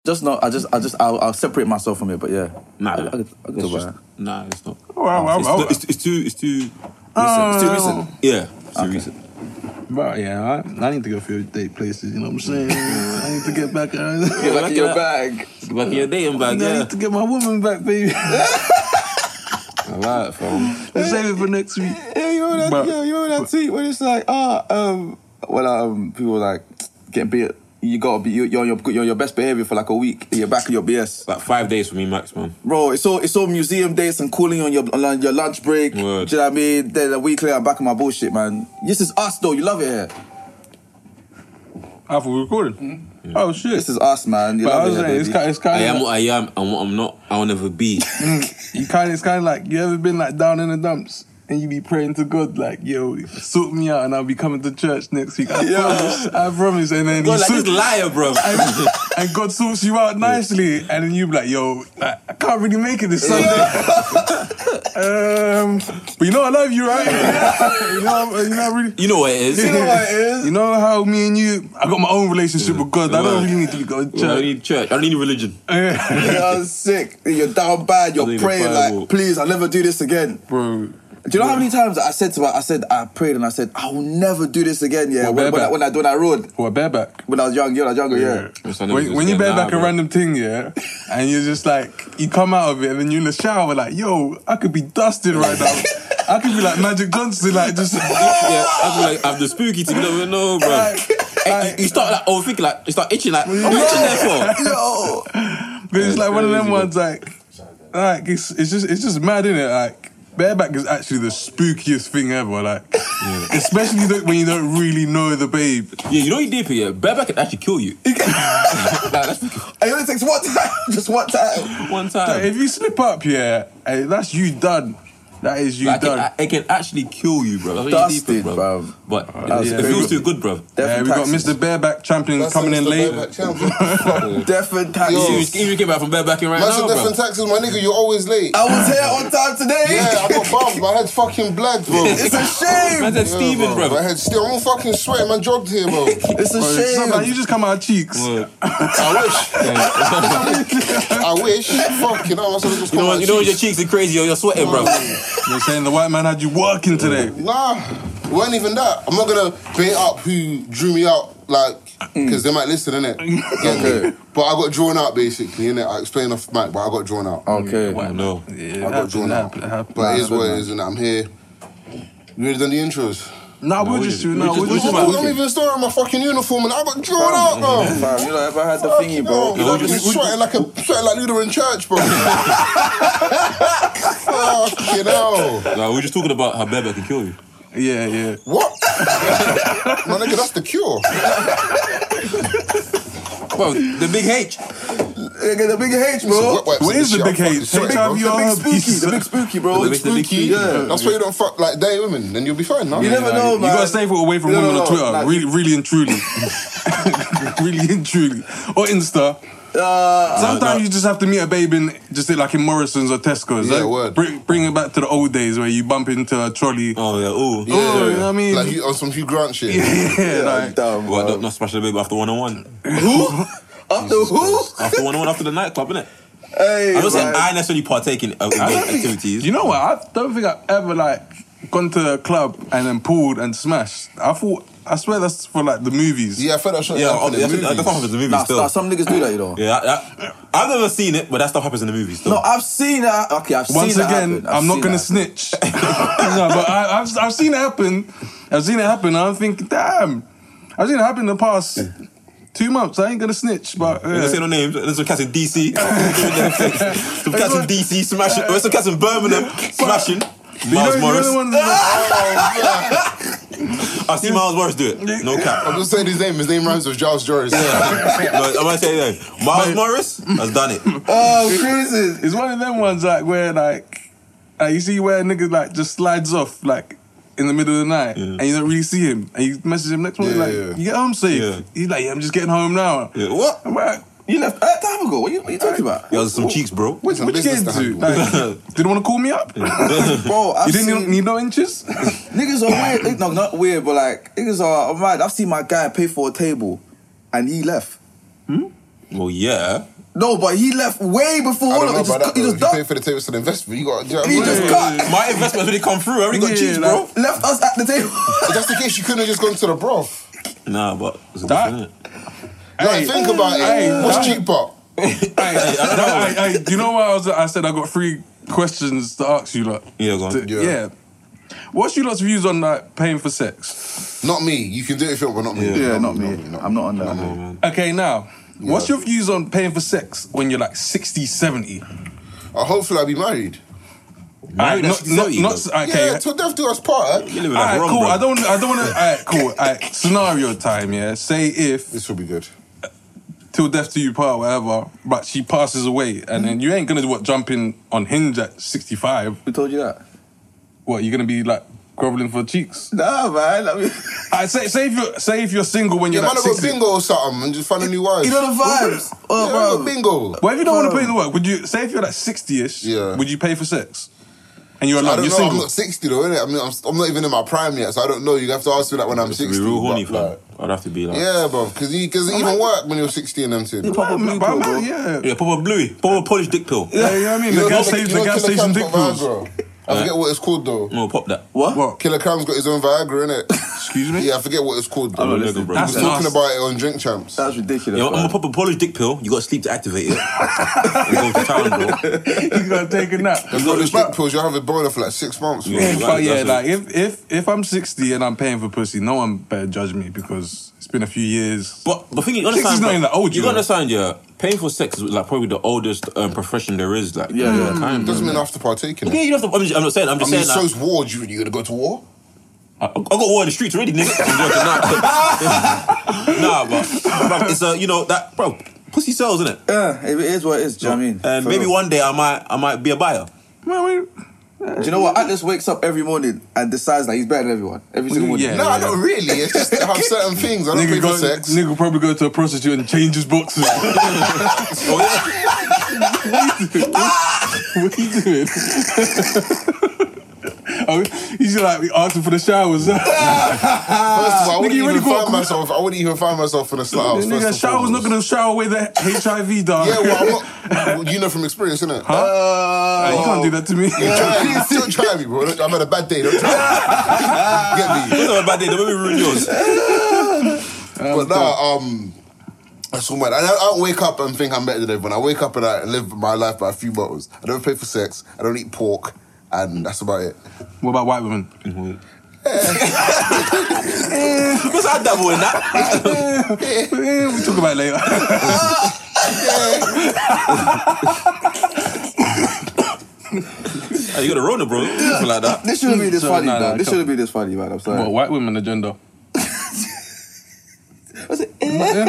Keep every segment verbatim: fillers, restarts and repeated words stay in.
Just not. I just. I just. I'll, I'll separate myself from it. But yeah. Nah. I, I, I it's go just, by that. Nah, it's not. Well, well, it's, well, it's, it's too. It's too. Oh. It's too recent. Yeah. It's too Okay. recent. But yeah, I, I need to go for date places. You know what I'm saying? I need to get back. Uh, Get back in your bag. Get back in your dating bag. I Yeah. need to get my woman back, baby. I like, fam. Let's save it for next week. Yeah, you know that. But- yeah, you know that tweet when it's like, ah, um, well, um, people like getting beat. You gotta be. You're on your. You're on your best behavior for like a week. You're back in your B S. Like five days for me, max, man. Bro, it's all it's all museum dates and cooling on your on your lunch break. Word. Do you know what I mean? Then a week later, I'm back in my bullshit, man. This is us, though. You love it here. I thought we were recording. Yeah. Oh shit! This is us, man. You But I love was it here, saying, it's baby. kind, it's I kind am of, what I am, and what I'm not, I will never be. you kind, it's kind of like you ever been like down in the dumps and you be praying to God like, yo, sort me out, and I'll be coming to church next week. I promise, I promise. And then God, he like sort- this liar, bro. and, and God sorts you out nicely, and then you be like, yo, I, I can't really make it this Sunday. um, but you know I love you, right? you know, you know, I really. You know what it is. You know what it is. You know how me and you, I got my own relationship with God. I don't really need to be going to I don't church. need church. I don't need religion. You're sick. You're down bad. You're I need the praying Bible. like, please, I'll never do this again. Bro. Do you know how many times I said to her, I said, I prayed and I said, I will never do this again, yeah. What, When, when, I, bareback? when I do that road, Or a bareback. when I was young, yeah, when I was younger, yeah. Yes, I never When, just when you get bear nah, back a bro. random thing, yeah, and you're just like, you come out of it and then you're in the shower like, yo, I could be dusted right now. I could be like Magic Johnson, like just... Yeah, I feel like I'm the spooky thing. You don't even know, bro. Like, Hey, you, you start like overthinking, like you start itching, like what am I itching there for? Yo. But it's like one of them crazy, ones like, like it's, it's just it's just mad, innit? Like, bareback is actually the spookiest thing ever, like, especially th- when you don't really know the babe. Yeah, you know you deep here. Yeah, bareback can actually kill you. Like, that's It only takes one time, just one time. one Like, time. if you slip up, yeah, hey, that's you done. That is you Like, done. it, it can actually kill you, bro. That's what you deep Dusted, in, bro. bro. But That's it, it crazy. feels too good, bro. Yeah, we got Mister Bareback champion That's coming in Mister late. Bareback champion. Different taxes. Yo. You even came back from barebacking right That's now, a bro. different taxes, my nigga. You're always late. I was here on time today. Yeah, I got bummed. My head's fucking bled, bro. It's a shame. Man said Yeah, Steven, bro. My head's still. I'm all fucking sweating. Man jogged here, bro. It's a Bro, it's not shame. like you just come out of cheeks. Word. I wish. I wish. Fucking hell. I should have just You know, come what- out you know when your cheeks. cheeks are crazy, you're, you're sweating, bro. They're saying the white man had you working today. Nah, it wasn't even that. I'm not gonna bait up who drew me out, like, because they might listen, innit? Get me? But I got drawn out, basically, innit? I explained off mic, but I got drawn out. Okay. I know. Yeah, I got drawn out. But it is what it is, and I'm here. You already done the intros? Nah, No, we're we just just- doing we no, just- we're we just just- about. I'm even starting my fucking uniform, and I got drawn out, bro. Fam, you know, if I had the thingy, bro. You know, just sweating like a sweating like Luda in church, bro. Fucking hell. Like, we were just talking about how bareback can kill you. Yeah, yeah. What? My nigga, that's the cure. Bro, the big H. Nigga, the big H, bro. Wet wipes What and is the shit, big I'm fucking H? sweating, Take bro. out your The big spooky, piece. the big spooky, bro. The big- the big spooky. Yeah. That's why you don't fuck like day women, then you'll be fine, no? You never know, You man. gotta stay away from No, no, women no, on Twitter. like- really, really and truly. really and truly. Or Insta. Uh, Sometimes no. you just have to meet a babe in, just like in Morrison's or Tesco's. Yeah, like, word. Bring, bring it back to the old days where you bump into a trolley. Oh, yeah, ooh. Yeah, Oh, you know what I mean? Like you, on some Hugh Grant shit. yeah, like, damn, What, bro. not, not smash the baby after one-on-one. After who? After one-on-one after the nightclub, innit? Hey, I'm not saying man. I necessarily partake in, uh, in those activities. you know what? I don't think I've ever like gone to a club and then pulled and smashed. I thought, I swear that's for like the movies. Yeah, I felt that shit. Yeah, happened oh, in that's, movies. that's what happens in the movies Nah, still. nah, some niggas do that, you know. Yeah, I, I, I've never seen it, but that stuff happens in the movies still. No, I've seen that. Okay, I've Once seen that again, happen. I've I'm not seen gonna that snitch. no, but I, I've I've seen it happen. I've seen it happen. And I'm thinking, damn, I've seen it happen in the past two months. I ain't gonna snitch, but I'm gonna say uh, no names. There's some cats in D C. Some cats in D C smashing. There's some cats in Birmingham smashing. you know, Miles you know Morris. the ones that- I've seen Miles Morris do it. No cap. I'm just saying his name. His name rhymes with Giles Joris. No, I'm gonna say his name. Miles Morris has done it. Oh, crazy. It's one of them ones like where like, like you see where niggas like just slides off like in the middle of the night and you don't really see him and you message him next morning Yeah, like yeah. you get home safe. Yeah. He's like, yeah, I'm just getting home now. Yeah, what? I'm like, You left a time ago. What are you, what are you talking about? Yo, there's some cheeks, bro. which, Some which business kids to do? handle. Like, didn't want to call me up? Bro, I've You didn't seen... need, need no inches? Niggas are weird. No, not weird, but like, niggas are... I'm mad. I've seen my guy pay for a table and he left. Well, yeah. No, but he left way before I all don't of know it. about Just, that. he Though. just If you pay ducked. for the table, it's an investment. You got. You know what I He mean? just cut. My investment's already come through. I already got Yeah, cheeks, like- bro. Left us at the table. If that's the case, you couldn't have just gone to the broth. Nah, but it's a That- different, Hey, Like, think about it. hey, What's that- cheaper? Hey, hey, hey, do you know what I was? I said I got three questions to ask you, lot. Yeah, go on. To- Yeah. yeah. What's your lot's views on like paying for sex? Not me. You can do it if you want, but not me. Yeah, not me. not I'm not on that. Oh, man. Okay, now, what's your views on paying for sex when you're like sixty, seventy? Uh, hopefully, I'll be married. Married at not, not, sixty, not, bro. okay. Yeah, till death do us part. You live All like right, wrong, cool. bro. I don't. I don't want to. All right, cool. All right, scenario time. Yeah. Say if This will be good. till death do you part, whatever. But she passes away, and then you ain't gonna do what jumping on Hinge at sixty-five. Who told you that? What you're gonna be like groveling for cheeks? Nah, man. I mean, I say, say if you're say if you're single when Yeah, you're man, like I got sixty. bingo or something and just find a new wife. you know the vibes. Oh, yeah, I got bro. bingo. Well, if you don't want to pay the work, would you say if you're like sixty-ish? Yeah. Would you pay for sex? And you're I alone. don't You're know. I'm single. not sixty though, innit? I mean, I'm, I'm not even in my prime yet, so I don't know. You have to ask me that when I'm To be sixty. real horny, but, fam. like, I'd have to be like, yeah, bro, because it even work when you're sixty and them things. You pop a blue But I'm pill, bro. like, yeah. yeah, pop a bluey, pop a Polish dick pill. Yeah, you know what I mean? You The know, gas Killer- station, you the know gas Killer station Cam's dick got pills. Viagra? I forget what it's called though. No, pop that. What? What? Killer Cam's got his own Viagra, innit? Excuse me? Yeah, I forget what it's called though. I'm not Nigga, listening. bro. He That's was talking nasty. about it on Drink Champs. That's ridiculous. Yeah, I'm man. gonna pop a Polish dick pill. You gotta sleep to activate it. And go to town, bro. You gotta take a nap. You've got those dick pills, you'll have a boner for like six months. bro. Yeah. But yeah, That's like if if if I'm sixty and I'm paying for pussy, no one better judge me because it's been a few years. But the thing is, you sixty's understand, not bro, even that old, you you know. understand, yeah. Paying for sex is like probably the oldest um, profession there is. Like, Yeah, yeah. Kind, Doesn't bro. mean I have to partake in Yeah, it. you don't have to. I'm, just, I'm not saying. I'm I just mean, saying. so's war. You, you gonna go to war? I, I got war in the streets already, nigga. I'm joking, nah. Nah, but bruv, it's a you know that bro. Pussy sells, isn't it? Yeah, it is what it is. Do you know what I mean? And For maybe real. one day I might I might be a buyer. Man, wait. Do you know what? Atlas wakes up every morning and decides that he's better than everyone. Every single morning. Yeah. No, not really. It's just I have certain things. I don't pay Nigga, for go, sex. nigga probably go to a prostitute and change his boxes. Oh yeah. What are you doing? Oh, he's like asking for the showers. First of all, I wouldn't you even really got- find myself. I wouldn't even find myself in a slut house. Nigga, first and shower's not foremost. gonna shower away the H I V, dog. Yeah, well, I'm not. well, you know from experience, innit? Huh? Hey, you can't do that to me. Try, don't try me, bro. I'm had a bad day. Don't try me. Get me. It's not a bad day. Don't make me ruin yours. But nah, um, that's all mad. I don't, I don't wake up and think I'm better than everyone. I wake up and I live my life by a few bottles. I don't pay for sex. I don't eat pork, and that's about it. What about white women? Because I dabble in that. Eh, we'll talk about it later. Hey, you got a Rona, bro. Something like that. This shouldn't be this So, funny, nah, bro. nah, This come- shouldn't be this funny, man. I'm sorry. What, white women agenda? What's it?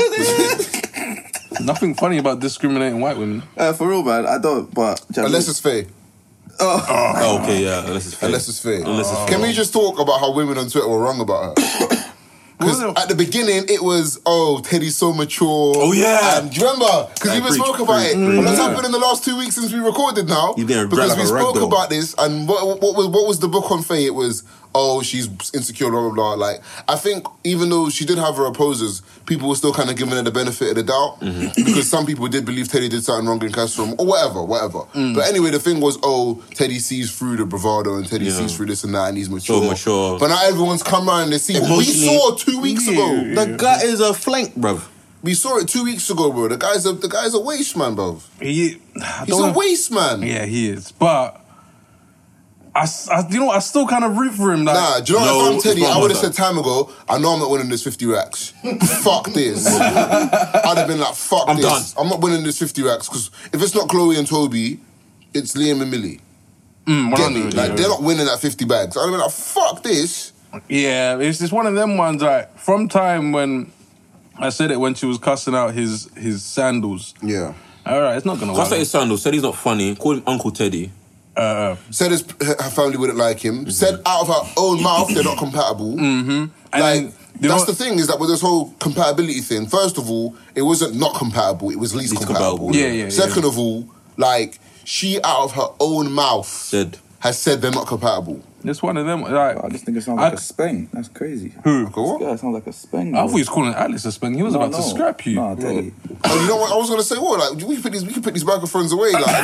Nothing funny about discriminating white women. Uh, for real, man. I don't, but... Unless it's fair. Oh, okay, yeah. Unless it's fair. Unless it's fair. Unless it's fair. Can we just talk about how women on Twitter were wrong about her? Because What was it? at the beginning, it was, oh, Teddy's so mature. Oh, yeah. And do you remember? Because Yeah, we even preach, spoke about preach, it. preach. And that's Yeah. happened in the last two weeks since we recorded now. You didn't Because rap we like a spoke ragdoll. about this, and what, what, was, what was the book on Faye? It was, oh, she's insecure, blah, blah, blah. Like, I think even though she did have her opposers, people were still kind of giving her the benefit of the doubt. Mm-hmm. Because some people did believe Teddy did something wrong in classroom, or whatever, whatever. Mm. But anyway, the thing was, oh, Teddy sees through the bravado, and Teddy Yeah. sees through this and that, and he's mature. So mature. But now everyone's come around and they see what we Emotionally- saw two weeks Yeah. ago. The guy is a flank, bruv. We saw it two weeks ago, bro. The guy's a the guy's a waste man, bro. He, I He's don't a know- waste man. Yeah, he is. But I, s- I- you know, I still kind of root for him. Like, Nah, do you know No, what? If I'm it's Teddy, not I would have like said time ago, I know I'm not winning this fifty racks. Fuck this. I'd have been like, fuck I'm this. done. I'm not winning this fifty racks because if it's not Chloe and Toby, it's Liam and Millie. mm, Get me? one hundred, Like, yeah. they're not winning at fifty bags. I'd have been like, fuck this. Yeah, it's just one of them ones. Like from time when I said it when she was cussing out his his sandals. Yeah. All right, it's not gonna Cuss work. at his sandals. Said he's not funny. Called him Uncle Teddy. Uh, Said his, her family wouldn't like him. Said out of her own mouth they're not compatible. mm-hmm. And Like, then, you know that's what- the thing, is that with this whole compatibility thing, first of all, it wasn't not compatible, it was least, Least compatible. compatible. Yeah, yeah, yeah. Second of all, like, she out of her own mouth Said. has said they're not compatible. It's one of them. Like, Oh, this nigga sounds I- like a speng. That's crazy. Who? Okay, what? This guy sounds like a speng. I bro. thought he was calling Alex a speng. He was No, about no. to scrap you. Nah, tell you. Oh, you know what? I was gonna say what? Like we can put these, we can put these microphones away. Like,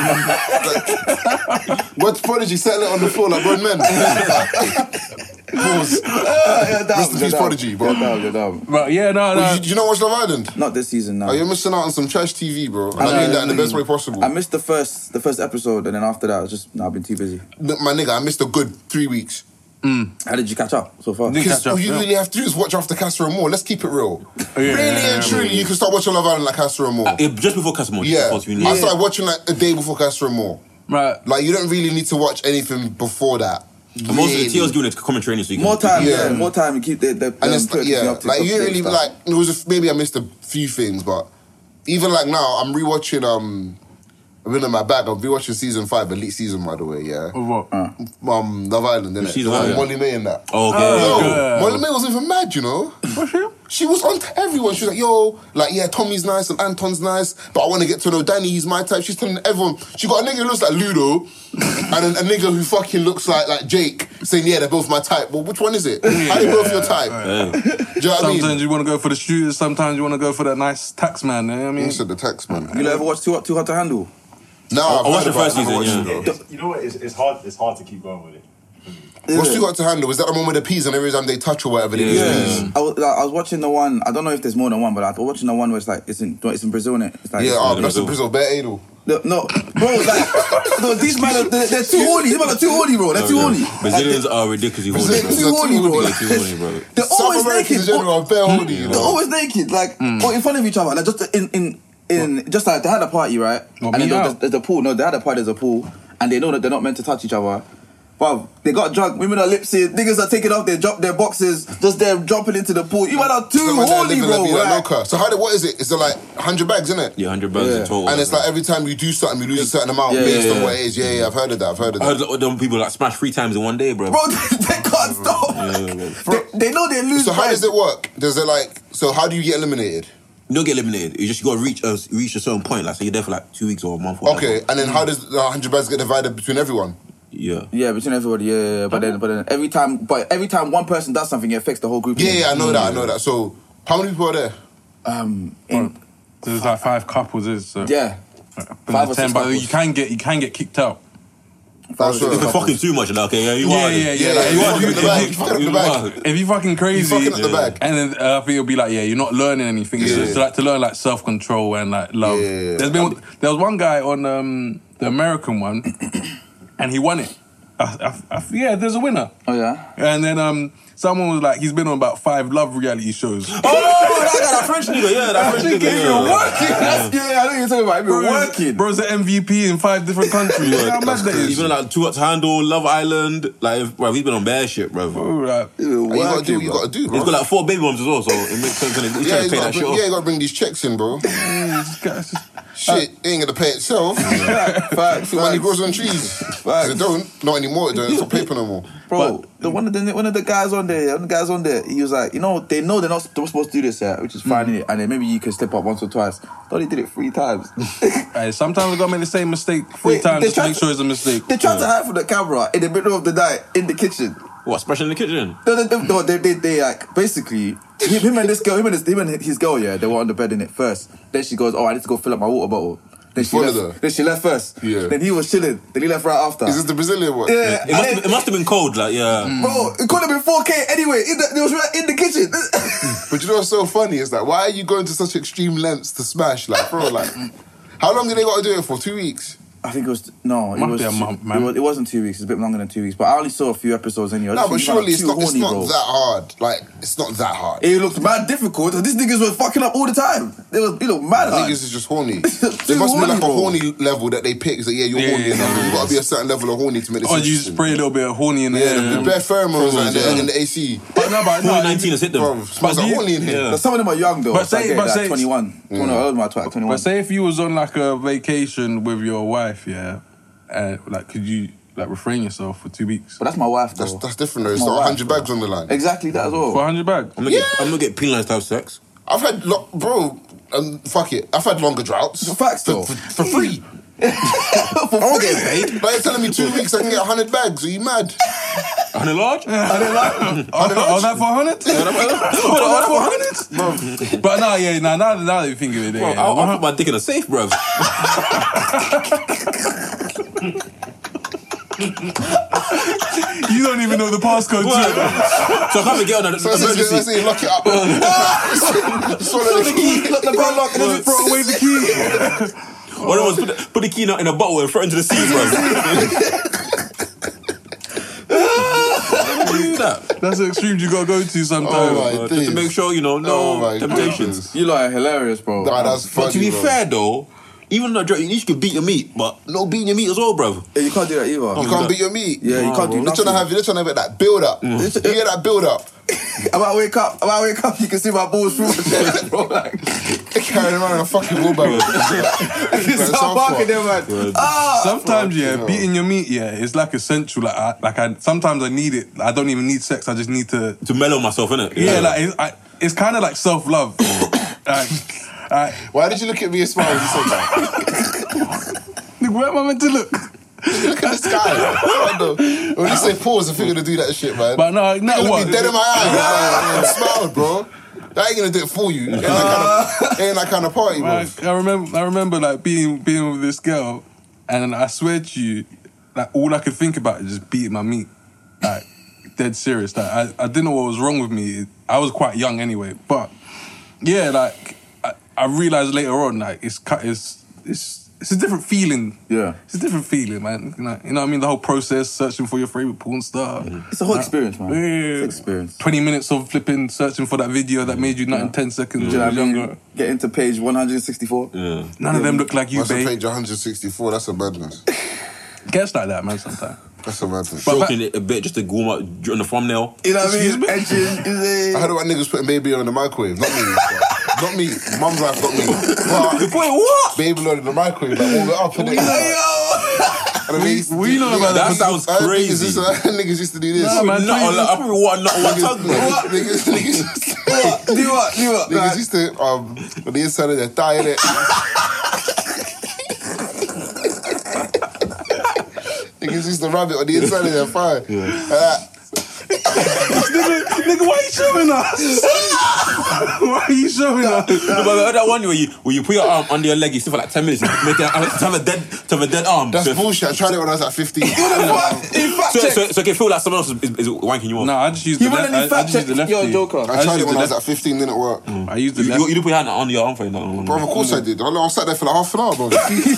like what's Prodigy settle it on the floor like grown men? Pause. Rest in peace, Prodigy, bro. You're dumb, you're dumb. But yeah, no, no. Well, you, you not watch Love Island? Not this season, no. Oh, you're missing out on some trash T V, bro. And I, know. mean that in the best way possible. I missed the first the first episode, and then after that, I was just, no, I've been too busy. My nigga, I missed a good three weeks. How did you catch up so far? Did- Because Catch up, all you yeah. really have to do is watch after Castor and Moore. Let's keep it real. Yeah, really yeah, and yeah, truly, yeah. you can start watching Love Island like Castor and Moore. Yeah, just before Casamore. Yeah, Before you I need. started watching like a day before Castor and Moore. Right. Like you don't really need to watch anything before that. And most of the Really. T L's doing it commentary anyway, so you can More time, Yeah. yeah. More time to keep the, the And um, it's put yeah, me up to like you update didn't really stuff. like. It was a, maybe I missed a few things, but even like now, I'm rewatching. Um, I've been in my bag. I'm rewatching season five, elite season, by the way. Yeah, Of what? um, Love Island, innit? season Um, one, yeah. Molly May in that. Oh, okay. Yo, yeah. Molly May wasn't even mad, you know. What's she? She was on to everyone. She was like, yo, like, yeah, Tommy's nice and Anton's nice, but I want to get to know Danny, he's my type. She's telling everyone. She got a nigga who looks like Ludo and a, a nigga who fucking looks like like Jake saying, yeah, they're both my type. Well, which one is it? How they both your type? Yeah. Do you know what I Sometimes mean? you want to go for the shooters, sometimes you want to go for that nice tax man. You know what I mean? You said the text, man. You ever watch Too Hot, Too Hot to Handle? No, I I've watched heard the first about it. I season, haven't watched yeah. it, though. You know what? It's, it's hard. It's hard to keep going with it. What's you got to handle? Is that the one with the peas and every time they touch or whatever, they use Yeah. peas? I was, like, I was watching the one. I don't know if there's more than one, but I was watching the one where it's like it's in it's in Brazil, innit? It's like, Yeah, it's- oh, Yeah, that's in Brazil. Brazil, Bear Adel. no, no, bro, like no, these men are they're, they're too horny. These men are too horny, bro. They're too horny. Brazilians are ridiculously horny, They're bro. too horny, bro. They're too horny, bro. They're South always Americans naked. in general are bare horny, you They're know. always naked, like or in front of each other, like just in in in just like they had a party, right? What, and then me there's, out? there's a pool. No, they had a party. There's a pool, and they know that they're not meant to touch each other. But they got drunk. Women are lipsing. Niggas are taking off their drop their boxes. Just they're jumping into the pool. You man are too Someone there horny, living bro. la vida Like, loca. So how? What is it? Is it like one hundred bags, isn't it? Yeah, one hundred bucks Yeah. in total. And it's like every time you do something, you lose a certain amount Yeah, based yeah, on yeah. what it is. Yeah, yeah, I've heard of that. I've heard of I that. heard of them people like smash three times in one day, bro. bro, they can't stop. Yeah, bro. They, they know they lose. So how vibes. does it work? Does it like? So how do you get eliminated? You don't get eliminated. You just got to reach a reach a certain point. Like, so you're there for like two weeks or a month. Or Okay, and then how does the one hundred bags get divided between everyone? Yeah. Yeah, between everybody, yeah, yeah, yeah. But then, but then every time, but every time one person does something, it affects the whole group. Yeah, yeah, I know that. I know that. So how many people are there? Um, in, There's like five couples, is so yeah, Been five or ten, six but couples. you can get you can get kicked out. five or sure. six If you're couples. fucking too much, like, okay, yeah, you Yeah, are. yeah, then. yeah. like, If you you- fucking if the you- bag, if you fucking the bag. If you fucking crazy, You fucking up the bag. and then uh, I think it'll be like, yeah, you're not learning anything. It's Yeah. just like to learn like self control and like love. Yeah. There's been there was one guy on um, the American one, and he won it. I, I, I, yeah, there's a winner. Oh yeah. And then um, someone was like, he's been on about five love reality shows. Oh, that guy, that French nigga, yeah, that French nigga. Yeah. Working. That's, yeah, yeah, I know you're talking about. If you're Bro's- working. Bro's an M V P in five different countries. Yeah, How mad that is? Even like Too Hot to Handle, Love Island, like, bro, he's been on bad shit, bro. Bro, like, You're And you gotta do working, what you bro. gotta do, bro. He's got like four baby moms as well, so it makes sense. And he's yeah, trying you to pay gotta that shit bring, off. yeah, you gotta bring these checks in, bro. this guy's just- Shit, it ain't gonna pay itself. Facts, Money facts. grows on trees. Facts. It don't. Not anymore. It don't. It's not paper no more. Bro, the one of the one of the guys on there, one of the guys on there, he was like, you know, they know they're not they're supposed to do this, yeah, which is fine, innit? And then maybe you can slip up once or twice. Thought he did it three times. Hey, sometimes we gotta make the same mistake three Wait, times they just to tried make to- sure it's a mistake. They tried to hide from the camera in the middle of the night in the kitchen. What, splashing in the kitchen? No, no, no, no they, they, they like basically him, him and this girl, him and, his, him and his girl, yeah, they were on the bed in it first. Then she goes, oh, I need to go fill up my water bottle. Then she Followed left. her? Then she left first. Yeah. Then he was chilling. Then he left right after. Is this the Brazilian one? yeah. It must, have, it must have been cold, like, yeah. Bro, it could have been four K anyway. In the, it was right in the kitchen. But you know what's so funny is that why are you going to such extreme lengths to smash? Like, bro, like, how long did they got to do it for? Two weeks? I think it was no, it Must was, be a month, man. it was. It wasn't two weeks. It's a bit longer than two weeks. But I only saw a few episodes anyway. I No, just but think you man surely are it's too not. It's horny, not bro. that hard. Like, it's not that hard. It looked mad difficult. These niggas were fucking up all the time. They was, you know, mad hard. Niggas is just horny. Too There must be horny, like a bro. horny level that they pick. So yeah, you're Yeah, horny yeah, enough. yeah, You got to be a certain level of horny to make this Or you interesting. spray a little bit of horny in the Yeah, air. the, the bare pheromones like, in, the, in the A C. But no, but no, twenty nineteen has hit them. Bro, smells like you- horny in here. Yeah. But some of them are young though. But so I say- get but like say- twenty-one. twenty-one. I was my twat, twenty-one. But say if you was on like a vacation with your wife, yeah, uh, like could you like refrain yourself for two weeks But that's my wife though. That's that's different though. It's My not wife, one hundred bags on the line. Exactly that as well. for a hundred bags? I'm gonna get, I'm gonna get penalized to have sex. I've had, lo- bro, um, fuck it. I've had longer droughts. Facts, for, though. for, for free. I'm getting paid. But you're telling me two weeks I can get one hundred bags. Are you mad? one hundred large? Oh, oh, that for one hundred? Oh, that for one hundred? But nah, yeah, nah, now, now that you think of it, Bro, yeah. I'll, I'll put my dick in a safe, bruv. You don't even know the passcode to it. So I can't get on an So let's say, let's emergency. say you lock it up. Swallow the key. Look, the bro lock, and then Throw away the key. One of us put the, put the key in a, in a bottle and throw it into the sea, bruv. Do that. That's the extremes you gotta go to sometimes. Oh my Uh, just to days. make sure, you know, no Oh my temptations. goodness. You lot are hilarious, bro. Nah, that's funny, But to be bro. fair, though, even though you need to beat your meat, but no beating your meat as well, bruv. Yeah, you can't do that either. You can't beat your meat. Yeah, you can't do They're nothing. trying to have, they're trying to have that build up. You get that build up. I'm about to wake up. I'm about to wake up. You can see my balls through my chest, bro. Like, They're carrying around in a fucking wheelbarrow. you start barking them, man. Ah, Sometimes, yeah, hell. beating your meat, yeah, it's like essential. Like, I, like I, sometimes I need it. I don't even need sex. I just need to. To mellow myself, innit? Yeah, like it's, I, it's kind of like self love. like, like, Why did you look at me and smile when you said that? nigga, where am I meant to look? Look at the sky. When you say pause, I think you're gonna do that shit, man. But no, no, you look what? me dead in my eyes. Like, smile, bro. That ain't gonna do it for you. It ain't that kind of, it ain't that kind of party, bro. Like, I remember, I remember like being being with this girl, and I swear to you, like all I could think about is just beating my meat, like dead serious. Like I, I didn't know what was wrong with me. I was quite young anyway, but yeah, like I, I realized later on, like it's cut, it's it's it's a different feeling. Yeah. It's a different feeling, man. You know, you know what I mean? The whole process, searching for your favorite porn star. It's a whole experience, man. Yeah. It's an experience. twenty minutes of flipping, searching for that video that made you nut in ten seconds. Do you know when what I you were mean? younger. Get into page one hundred sixty-four. Yeah. None of them look like you, What's the babe. page one sixty-four? That's a madness. Gets like that, man, sometimes. That's a madness. But- Stroking it a bit just to warm up on the thumbnail. You know what I Excuse mean? me? Edges, I heard about niggas putting baby oil in the microwave. Not me. Not me. Mum's life, not me. But Wait, what? baby oil in the microwave, like warm it up and then. And then they used to we do- know about That niggas- sounds I heard crazy. Niggas used to, niggas used to do this. Nah, man. Not on, like, I probably want not on one tongue, bro. Niggas, niggas, niggas, Do what? Do what? niggas used to, um, on the inside of their thigh, innit? Niggas used to rub it on the inside of their thigh. Like that. nigga, nigga, why are you showing us? Why are you showing us? No, but that one where you where you put your arm under your leg, you sit for like ten minutes, make it to have a dead to have a dead arm. That's so, bullshit. I tried it when I was like fifteen. In fact so, check. so, so it can feel like someone else is, is, is wanking you off. No, I just used You the wouldn't left. need I, I fact just used the check. lefty. Yo, Joker. I I tried just it used when the I was left. like fifteen, didn't work. I used the You, left. you, you didn't put your hand on your arm for that. Bro, of course I did. I was sat there for like half an hour, bro.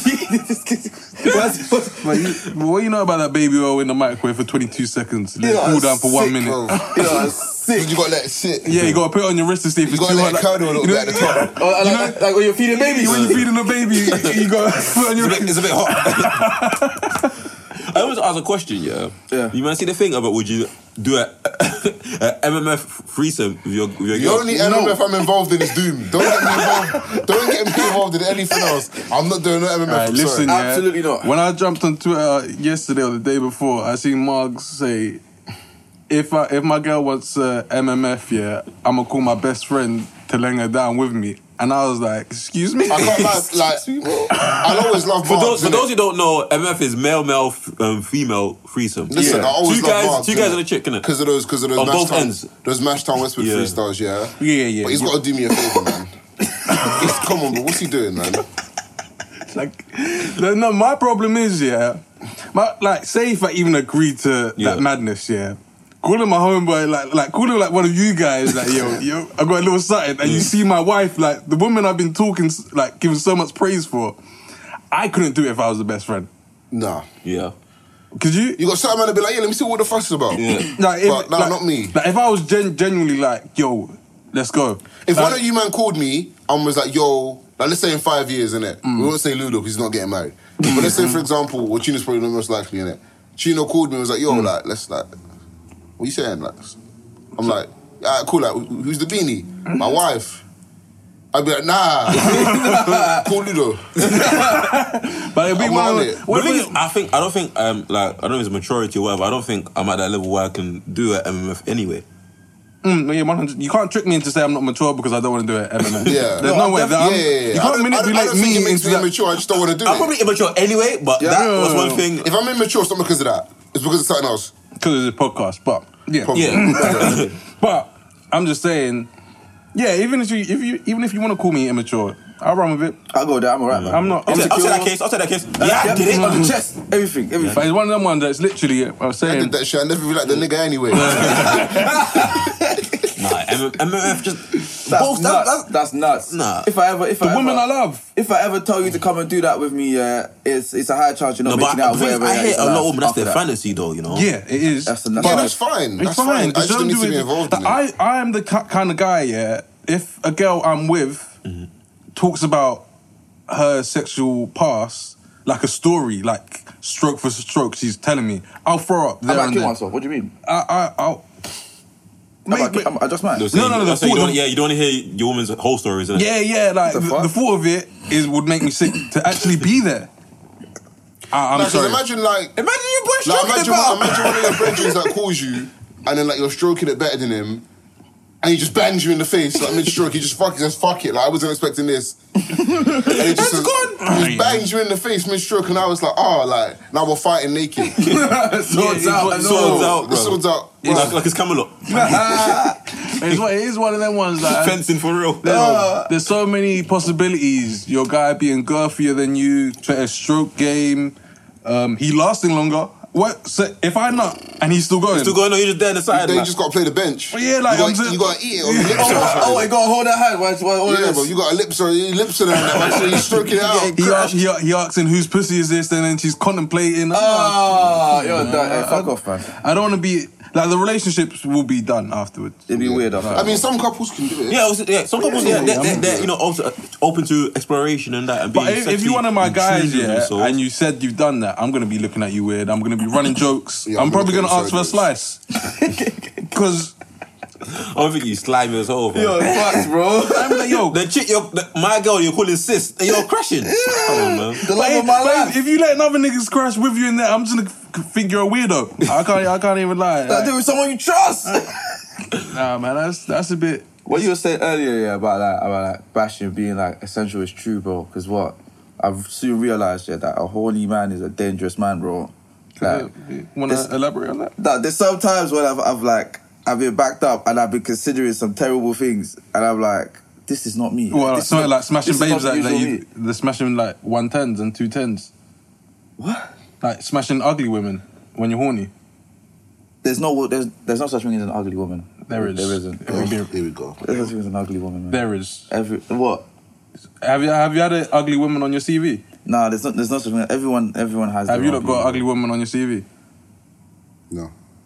What's- what's- But you, what you know about that baby oil in the microwave for twenty-two seconds? Let You it know, cool down for one sick, minute. Bro. You know, sick. You gotta let it sit. Yeah, you gotta put it on your wrist to see if You it's gotta too let hot. it curdle a little you bit at the top. Oh, like, like, like when you're feeding babies. When you're feeding a baby, you gotta put on your It's a bit, it's a bit hot. I always ask a question, yeah. Yeah. You might see the thing about would you do a, a M M F threesome with your with your The girl? only M M F I'm involved in is Doom. Don't get me involved. Don't get me involved in anything else. I'm not doing no M M F. Alright, I'm listen, sorry. yeah. Absolutely not. When I jumped on Twitter yesterday or the day before, I seen Margs say, if I, if my girl wants uh, M M F, yeah, I'm gonna call my best friend to lay her down with me. And I was like, excuse me? I can't lie. Like, I'll always love For Marks, those, for innit? those who don't know, M M F is male, male, f- um, female threesome. Listen, Yeah. I always Two love guys- Marks, two guys and a chick, innit? Because of those, because of those On Mash both Town, ends. those Mashtown Westwood Yeah. freestyles, yeah. Yeah, yeah. But he's got to do me a favor, man. He's- Come on, bro. What's he doing, man? Like, no, no, my problem is, yeah, my, like, say if I even agreed to Yeah. that madness, yeah, calling my homeboy, like, like calling like one of you guys, like, yo, yo, I got a little something, and you see my wife, like, the woman I've been talking, like, giving so much praise for, I couldn't do it if I was the best friend. Nah. Yeah. Could you? You got something man to be like, yeah, let me see what the fuss is about. Yeah. Like, if, But no, like, not me. Like, if I was gen- genuinely like, yo, let's go. If like, one of you man called me and was like, yo, like let's say in five years, innit? Mm. We won't say Ludo because he's not getting married. But let's say, for example, well, Chino's probably the most likely, innit? Chino called me and was like, yo, Mm. like, let's like, what you saying? Like, I'm like, alright, cool, like, wh- who's the beanie? My wife. I'd be like, nah. Call Ludo. but it'd be I'm one on of it. the- But what the thing if is, I think I don't think um like I don't know if it's maturity or whatever. I don't think I'm at that level where I can do an M M F anyway. Mm, yeah, one hundred. You can't trick me into saying I'm not mature because I don't want to do it M M A. Yeah. There's No, no, way. I'm That def- I'm, yeah, yeah, yeah. You I can't don't- I don't- manipulate I don't think me it makes into me that. immature. I just don't want to do I'm it. probably immature anyway, but Yeah. that Yeah. was one thing. If I'm immature, it's not because of that. It's because of something else. Because it's a podcast, but yeah. Probably. Yeah. But I'm just saying, yeah. Even if you, if you, even if you want to call me immature, I'll run with it. I'll go there. I'm alright, man. I'm not. I'll I'm take I'll take secure. that case. I'll take that case. Yeah, I Yeah, did it. on the chest, everything, everything. But it's one of them ones that's literally. I was I saying. did that shit. I never feel like the nigga anyway. Nah, M M F just That's both. nuts. That, that, That's nuts. Nah. If I ever, if The I women ever, I love. if I ever tell you to come and do that with me, uh, it's it's a high chance you're not no, but making out. the thing is, wherever I it hate is a lot of alive women. That's after their that. fantasy, though. You know. Yeah, it is. That's the- But Yeah, that's fine. It's That's fine. fine. I It's just don't need to do be with- involved in it. I, I am the ki- kind of guy, yeah, if a girl I'm with Mm-hmm. talks about her sexual past, like a story, like stroke for stroke, she's telling me, I'll throw up I there might and kill then. myself. What do you mean? I, I, I'll... I, might Mate, kill- I just might. No, No, no, no, the So you thought- don't, yeah, you don't want to hear your woman's whole stories, innit? Yeah, yeah, like, the the, fuck? the thought of it is would make me sick to actually be there. I, I'm Like, 'cause sorry. imagine like, Imagine you boys like stroking imagine, about. imagine one of your brethren that calls you, and then like you're stroking it better than him, and he just bangs you in the face like mid stroke. He just fuck, he says fuck it. Like I wasn't expecting this. And he just, That's says- gone. he just bangs you in the face mid stroke, and I was like, oh, like now we're fighting naked. Swords Yeah, out. it's- I know. Swords out, bro. The swords out. Like, like it's Camelot. It's, one- it is one of them ones that... Fencing for real. There's, there's so many possibilities. Your guy being girthier than you, a stroke game, um, he lasting longer. What? So if I nut and he's still going, Still going on, you're just there on the side. Then you like- just gotta play the bench. Well, yeah, like, you I'm gotta, saying- you gotta eat it on your lips. Oh, oh, I gotta hold that hand. Why? Why? All yeah, this? bro, you got a lips or your lips on that, man. So you stroking it out. he, ask, he, he asking whose pussy is this, and then she's contemplating. Ah, you're done. Hey, fuck off, man. I don't want to be like the relationships will be done afterwards. It'd be weird after. I mean, some couples can do it. Yeah, also, yeah. Some couples, yeah, yeah, they're, I'm they're, into they're it. you know, also open to exploration and that. And being But if, if sexually you're one of my in guys, tune with yeah, yourself. and you said you've done that, I'm gonna be looking at you weird. I'm gonna be running jokes. Yeah, I'm, I'm probably gonna gonna look ask for a at slice because I don't think you slimy as whole. Yo, fucked, bro. I'm like, yo, The chick, you're, the, my girl, you're calling sis, and you're crashing. Come on, man. The But love if, of my but life. if- if you let other niggas crash with you in there, I'm just gonna f- think you're a weirdo. I can't. I can't even lie. That Like, do with someone you trust. nah, man, that's that's a bit. What you were saying earlier, yeah, about that, about like bashing being like essential is true, bro. Because what I've soon realized, yeah, that a horny man is a dangerous man, bro. Like, Want this- to elaborate on that? that there's some times when I've, I've like I've been backed up and I've been considering some terrible things, and I'm like, this is not me. Well, this is something not- like smashing this is babes not that, that usual you, me. they're smashing like one tens and two tens, What? like smashing ugly women when you're horny. There's no there's there's no such thing as an ugly woman. There is. There isn't. It would be- Here we go. There's no such thing as an ugly woman, man. There is. Every what? Have you have you had an ugly woman on your C V? Nah, there's not there's no such thing. Everyone everyone has. Have their you own not got an people. ugly woman on your C V? No.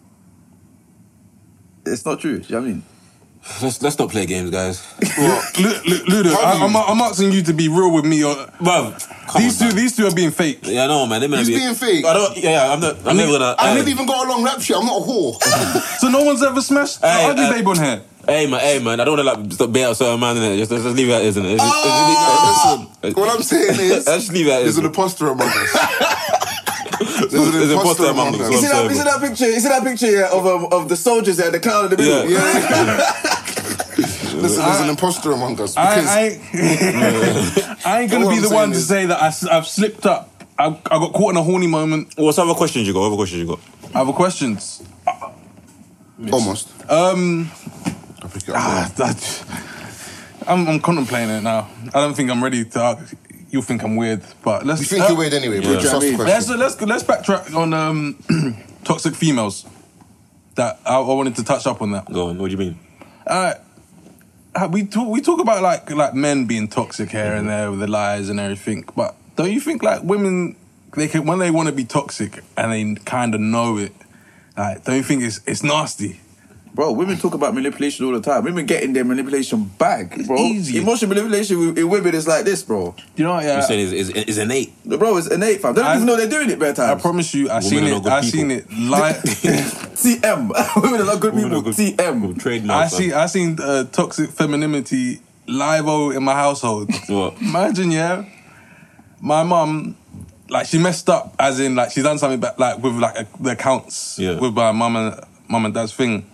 It's not true. Do you know what I mean? Let's let's not play games, guys. Lu- Lu- Ludo, I, Have you? I'm, I'm asking you to be real with me. Or, Bruv, come these on, two, man. these two are being fake. Yeah, I know, man. They may He's be being fake. I don't. Yeah, yeah I'm not. I'm never gonna. I hey, never even got a long rap shit. I'm not a whole. So no one's ever smashed Hey, an ugly uh, babe on here. Hey man, hey man. I don't want to like stop bait out certain man in it. Just, just leave it as isn't it? Just, just, Oh, just, listen, what I'm saying is, just leave it as there's an isn't it? imposter among us. There's an There's an imposter imposter among among us. us. You see that? sorry, You see bro. that picture? You see that picture yeah, of um, of the soldiers there, the clown in the middle. Yeah. Yeah. Listen, there's an imposter among us. Because I, I, I ain't gonna All be I'm the saying one to is- say that I, have slipped up. I, I got caught in a horny moment. What's other questions you got? What other questions you got? Other questions. almost. Um, I pick it up. ah, that, I'm, I'm contemplating it now. I don't think I'm ready to. Uh, you'll think I'm weird, but let's. You think uh, you're weird anyway, bro. Yeah. Just ask the Let's question. let's let's backtrack on um, toxic females. That I, I wanted to touch up on that. Go on. What do you mean? Uh, we talk we talk about like like men being toxic here and there with the lies and everything, but don't you think like women they can when they want to be toxic and they kind of know it, like don't you think it's it's nasty? Bro, women talk about manipulation all the time. Women get in their manipulation bag, bro. easy. Emotional manipulation with- in women is like this, bro. You know, yeah. You said is is is innate. Bro, it's innate, fam. They don't I- even know they're doing it bare I times. promise you, I Women seen are it. not good I people. seen it live. T M. Women are not good Women are people. good- T M. good trademark, I fam. see. I seen uh, toxic femininity live oh in my household. What? Imagine, yeah, my mum, like she messed up, as in like she's done something, but like with like a, the accounts Yeah. with my mum and mum and dad's thing,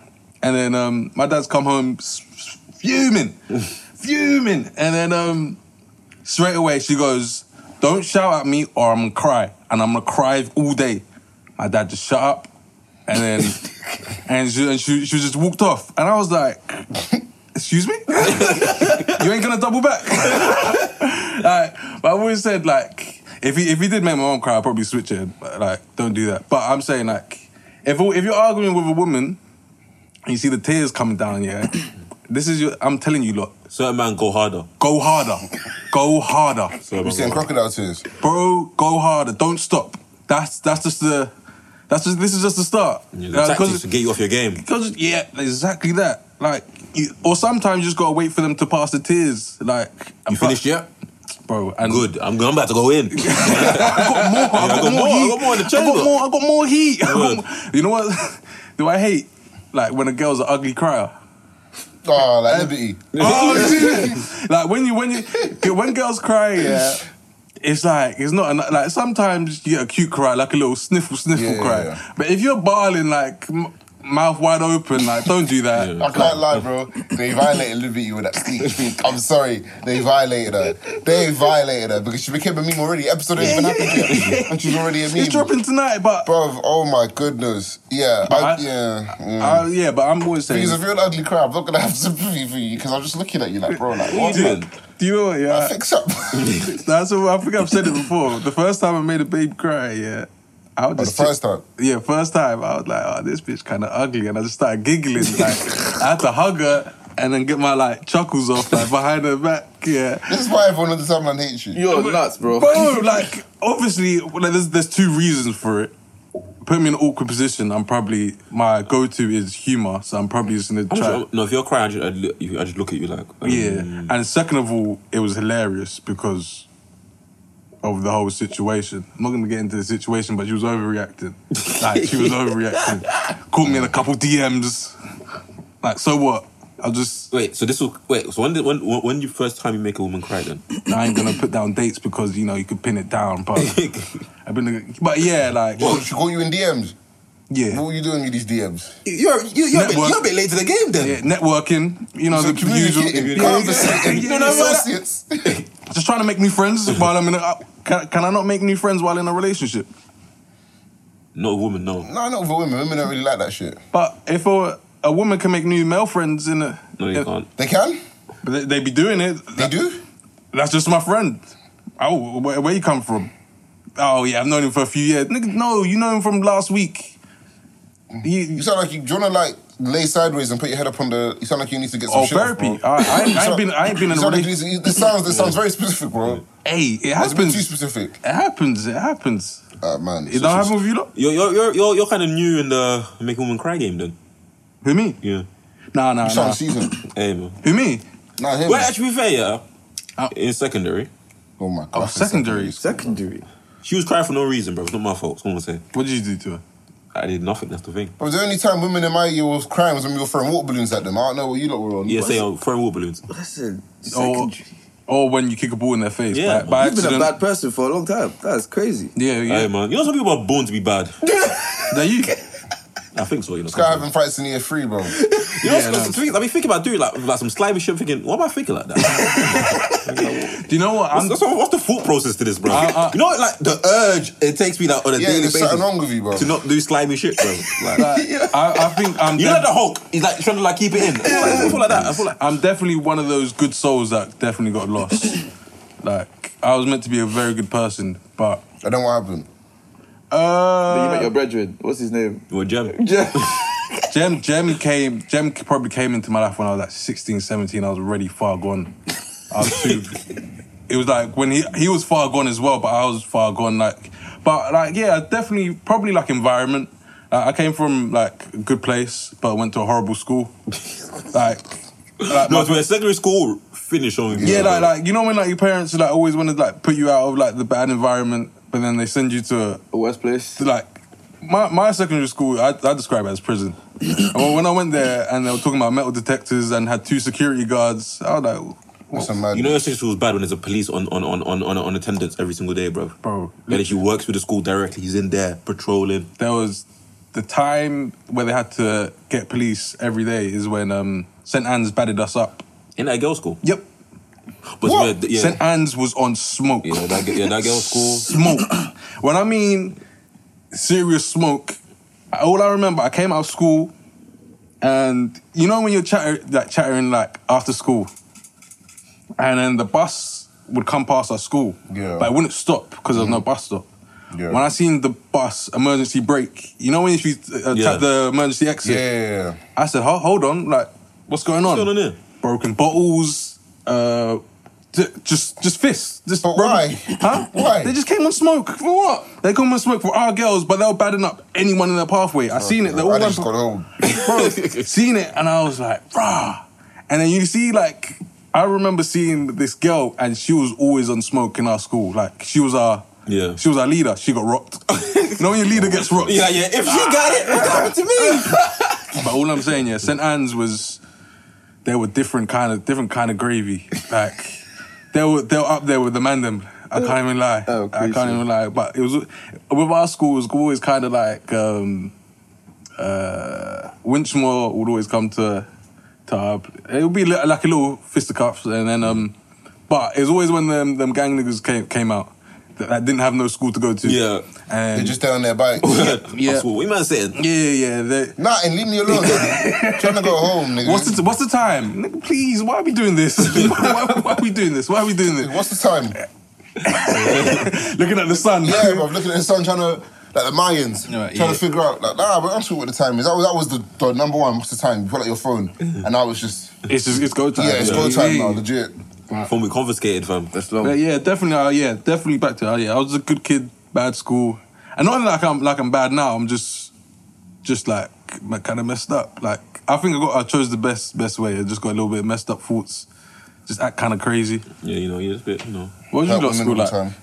And then um, my dad's come home fuming, fuming. And then um, straight away she goes, don't shout at me or I'm gonna cry. And I'm gonna cry all day. My dad just shut up. And then, and, she, and she, she just walked off. And I was like, excuse me? You ain't gonna double back? Like, but I always said, like, if he if he did make my mom cry, I'd probably switch it. But, like, don't do that. But I'm saying, like, if if you're arguing with a woman and you see the tears coming down, yeah, this is your. I'm telling you, look. Certain man go harder. Go harder. Go harder. We're seeing crocodile tears. Bro, go harder. Don't stop. That's that's just the. That's just. This is just the start. Yeah, the uh, tactics to get you off your game. Because yeah, exactly that. Like, you, or sometimes you just gotta wait for them to pass the tears. Like, You finished yet? bro? And Good. I'm, I'm about to go in. I got more. I I got, got more, more, I heat. got more in the I got chamber. more. I got more heat. I got Good. more- You know what? Do I hate like when a girl's an ugly crier? Oh, like Liberty. Oh, dude. Like when you when you when girls cry, yeah, it's like it's not enough. Like sometimes you get a cute cry, like a little sniffle sniffle Yeah, cry. yeah. But if you're bawling like m- mouth wide open, like don't do that. Yeah. I can't lie, bro. They violated Liberty with that sneak peek. I'm sorry. They violated her. They violated her because she became a meme already. Episode ain't even happened yet. And she's already a meme. It's dropping tonight, but Bro, oh my goodness. Yeah. But I, I- yeah. mm. uh, yeah, but I'm always saying. He's a real ugly crowd. I'm not going to have sympathy for you because I'm just looking at you like, bro, like, what? Dude. Do you know what? Yeah, Fix up. that's what I think I've said it before. The first time I made a babe cry, yeah, I would Oh, the just first time. Yeah, first time I was like, oh, this bitch kind of ugly, and I just started giggling. Like I had to hug her and then get my like chuckles off like behind her back. Yeah, This is why everyone on the timeline hates you. You're nuts, bro. bro. Like obviously, like, there's there's two reasons for it. Put me in an awkward position. I'm probably my go-to is humor, so I'm probably just gonna I'm try. sure- no, if you're crying, I just, I'd, look- you- I just look at you like... um, Yeah, and second of all, it was hilarious because of the whole situation. I'm not going to get into the situation, but she was overreacting. Like, she was overreacting. Caught me in a couple D Ms. Like, so what? I'll just... Wait, so this will... Wait, so when did, when, when the first time you make a woman cry then? I ain't going to put down dates because, you know, you could pin it down, but... I've been... But yeah, like... What, she called you in D Ms? Yeah. What were you doing with these D Ms? You're, you, you're, a bit, Network. you're a bit late to the game then. Yeah, networking, you know, So the usual... communicating, Yeah, conversating, yeah, yeah, yeah. associates. Just trying to make new friends while I'm in a... Can, can I not make new friends while in a relationship? Not a woman, no. No, not for women. Women don't really like that shit. But if a, a woman can make new male friends in a... No, you in- can't. They can? But They, they be doing it. They do? That's just my friend. Oh, where, where you come from? Oh, yeah, I've known him for a few years. Nigga, no, you know him from last week. You, You sound like you, do you want to like lay sideways and put your head up on the, you sound like you need to get some oh, shit off, therapy. bro. I, I, ain't- I You ain't sound- been, I ain't been in you a sound like you relationship. need to- This sounds, this sounds very specific, bro. Hey, it That's a bit too happens. specific. It happens. It happens. Uh, man. It don't happen with you, lot? You're, you're, you're, you're, you're kind of new in the make a woman cry game then. Who, me? Yeah. Nah, nah, You sound nah. seasoned. Hey, man. Who, me? Nah, him. Well, actually, to be fair, yeah, Oh. in secondary, Oh my god. Oh, secondary. Secondary. she was crying for no reason, bro. It's not my fault. It's what I'm gonna say. What did you do to her? I did nothing. That's the thing. But the only time women in my year was crying was when we were throwing water balloons at them. I don't know what you lot were on. Yeah, say I'm throwing water balloons. Listen, Or, secondary. or when you kick a ball in their face. Yeah, by, by You've been a accident. bad person for a long time. That's crazy. Yeah, yeah. Hey, man. You know some people are born to be bad. That you. I think so. You know. This guy having fights in year three, bro. You know, Yeah, yeah, no. I mean, thinking about doing like, like some slimy shit. Thinking, what am I thinking like that? Do you know what? I'm, What's, what's the thought process to this, bro? I- I- you know, like the urge it takes me like on a Yeah, daily there's basis something wrong with you, bro. to not do slimy shit, bro. Like, like, I, I think I'm. you know, def- the Hulk. He's like trying to like keep it in. I feel like that. I feel like. I'm definitely one of those good souls that definitely got lost. Like, I was meant to be a very good person, but... I don't know what happened. Then you met Uh, your brethren. What's his name? You're a gem. Jem, Jem came, Jem probably came into my life when I was like sixteen, seventeen. I was already far gone. I was too... It was like, when he, he was far gone as well, but I was far gone, like... But, like, yeah, definitely, probably, like, environment. Uh, I came from, like, a good place, but went to a horrible school. Like... like No, my- it's when secondary school finish on. Yeah, like, like you know when like your parents like always want to like put you out of like the bad environment, but then they send you to, The worst place. to like my my secondary school. I, I describe it as prison. And when I went there and they were talking about metal detectors and had two security guards, I was like, That's a mad. You know, your secondary school was bad when there's a police on on on on on, on attendance every single day, bro. bro, That he works with the school directly. He's in there patrolling. there was the time where they had to get police every day is when um, Saint Anne's badded us up. In that girls' school. Yep. But What? yeah, yeah, Saint Anne's was on smoke. yeah, that, yeah, that girls' school. Smoke. When I mean serious smoke, all I remember, I came out of school, and you know when you're chatter, like chattering like after school, and then the bus would come past our school, Yeah. but it wouldn't stop because there's no bus stop. Yeah. When I seen the bus emergency brake, you know when if you uh, Yeah. tap the emergency exit, Yeah, yeah, yeah. I said, "Hold, hold on, like what's going on? What's going on here? Broken bottles, uh, j- just just fists. Just But broken- why? Huh? Why? They just came on smoke. For what? They come on smoke for our girls, but they were badding up anyone in their pathway. I seen it. They all I ran just got home. bro, seen it, and I was like, rah. And then you see, like, I remember seeing this girl, and she was always on smoke in our school. Like, she was our, Yeah. she was our leader. She got rocked. You know when your leader gets rocked? Yeah, yeah. If she got it, what happened to me? But all I'm saying, yeah, Saint Anne's was, they were different kind of, different kind of gravy. Like, they were, they were up there with the man them. I can't even lie. Oh, I can't crazy. even lie. But it was, with our school, it was always kind of like, um, uh, Winchmore would always come to, to our, it would be li- like a little fisticuffs, and then, um, but it was always when them, them gang niggas came, came out that, that didn't have no school to go to. Yeah. And They're just there on their bikes. Yeah. What you man saying? yeah, yeah, they, Nah, and leave me alone. nigga. Trying to go home, nigga. What's the what's the time? Nigga, please, why are we doing this? why, why, why are we doing this? Why are we doing this? What's the time? Looking at the sun. Yeah, bro. Looking at the sun, trying to like the Mayans, Yeah, trying yeah. to figure out like, nah, but I'm sure what the time is. That was that was the, the number one. What's the time? You pull out your phone, and I was just It's just it's go time. yeah, it's go time Yeah. now, legit. Phone we confiscated, fam. That's long. Yeah, yeah, definitely. Uh, yeah, definitely back to uh, yeah. I was a good kid, bad school, and not like I'm like I'm bad now. I'm just just like kind of messed up. Like I think I got I chose the best best way. I just got a little bit messed up thoughts. Just act kind of crazy. Yeah, you know, yeah, it's a bit, you know. What was you Help got women school all the like? time.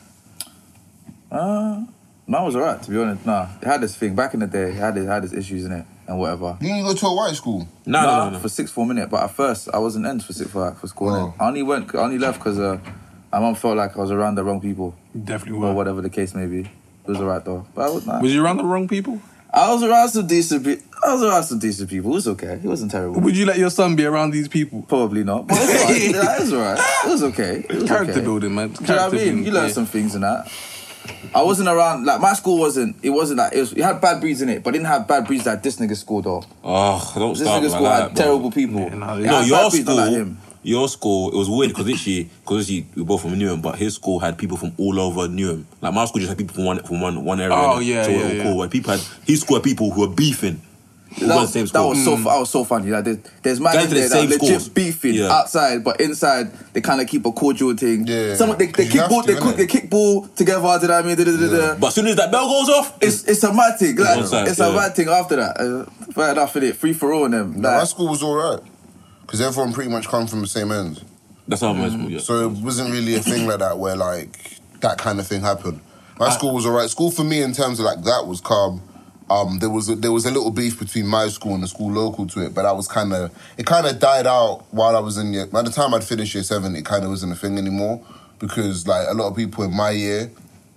Uh, mine was alright, to be honest. Nah, it had this thing back in the day. It had it had its issues in it and whatever. You didn't go to a white school. No, Nah, no, no, no. for sixth form minute. But at first, I wasn't in for sixth for for school. Oh. innit? I only went, I only left because uh, my mum felt like I was around the wrong people, Definitely or were. whatever the case may be. It was alright though. But I was, nah. Was you around the wrong people? I was around some decent people. I was around some decent people. It was okay. It wasn't terrible. Would you let your son be around these people? Probably not. But it was alright. Yeah, it was alright. It was okay. It was Character okay. building, man. Do you know what I Character mean? building, You learn yeah. some things in that. I wasn't around, like, my school wasn't, it wasn't like, it, was, it had bad breeds in it, but it didn't have bad breeds like this nigga's school, though. Oh, don't This start nigga's like school that, had bro. terrible people. Yeah, no, It you No, had your bad breeds, not school, like him. your school, it was weird because literally, because literally we were both from Newham, but his school had people from all over Newham. Like my school just had people from one from one one area. Oh, innit? yeah, so yeah, it was yeah. cool. Like people had his school had people who were beefing. We That, were in the same that school. was so fu- that was so funny. Like, there's, there's man Guys in in the there that same legit schools. beefing Yeah. outside, but inside they kind of keep a cordial thing. Yeah. Some they, they 'Cause you kick have ball, to, they, innit? cook, they kick ball together. Do you know what I mean? Da, da, da, da, da. But as soon as that bell goes off, It's it's a mad thing. Like, One side, it's a yeah. mad thing after that. Uh, fair enough, innit? Free for all in them. No, my Like, school was alright because everyone pretty much come from the same ends. that's how my school. Yeah. So it wasn't really a thing like that where like that kind of thing happened. My school was alright. School for me in terms of like that was calm. Um, there was a, there was a little beef between my school and the school local to it, but that was kind of it kind of died out while I was in year. By the time I'd finished year seven, it kind of wasn't a thing anymore because like a lot of people in my year.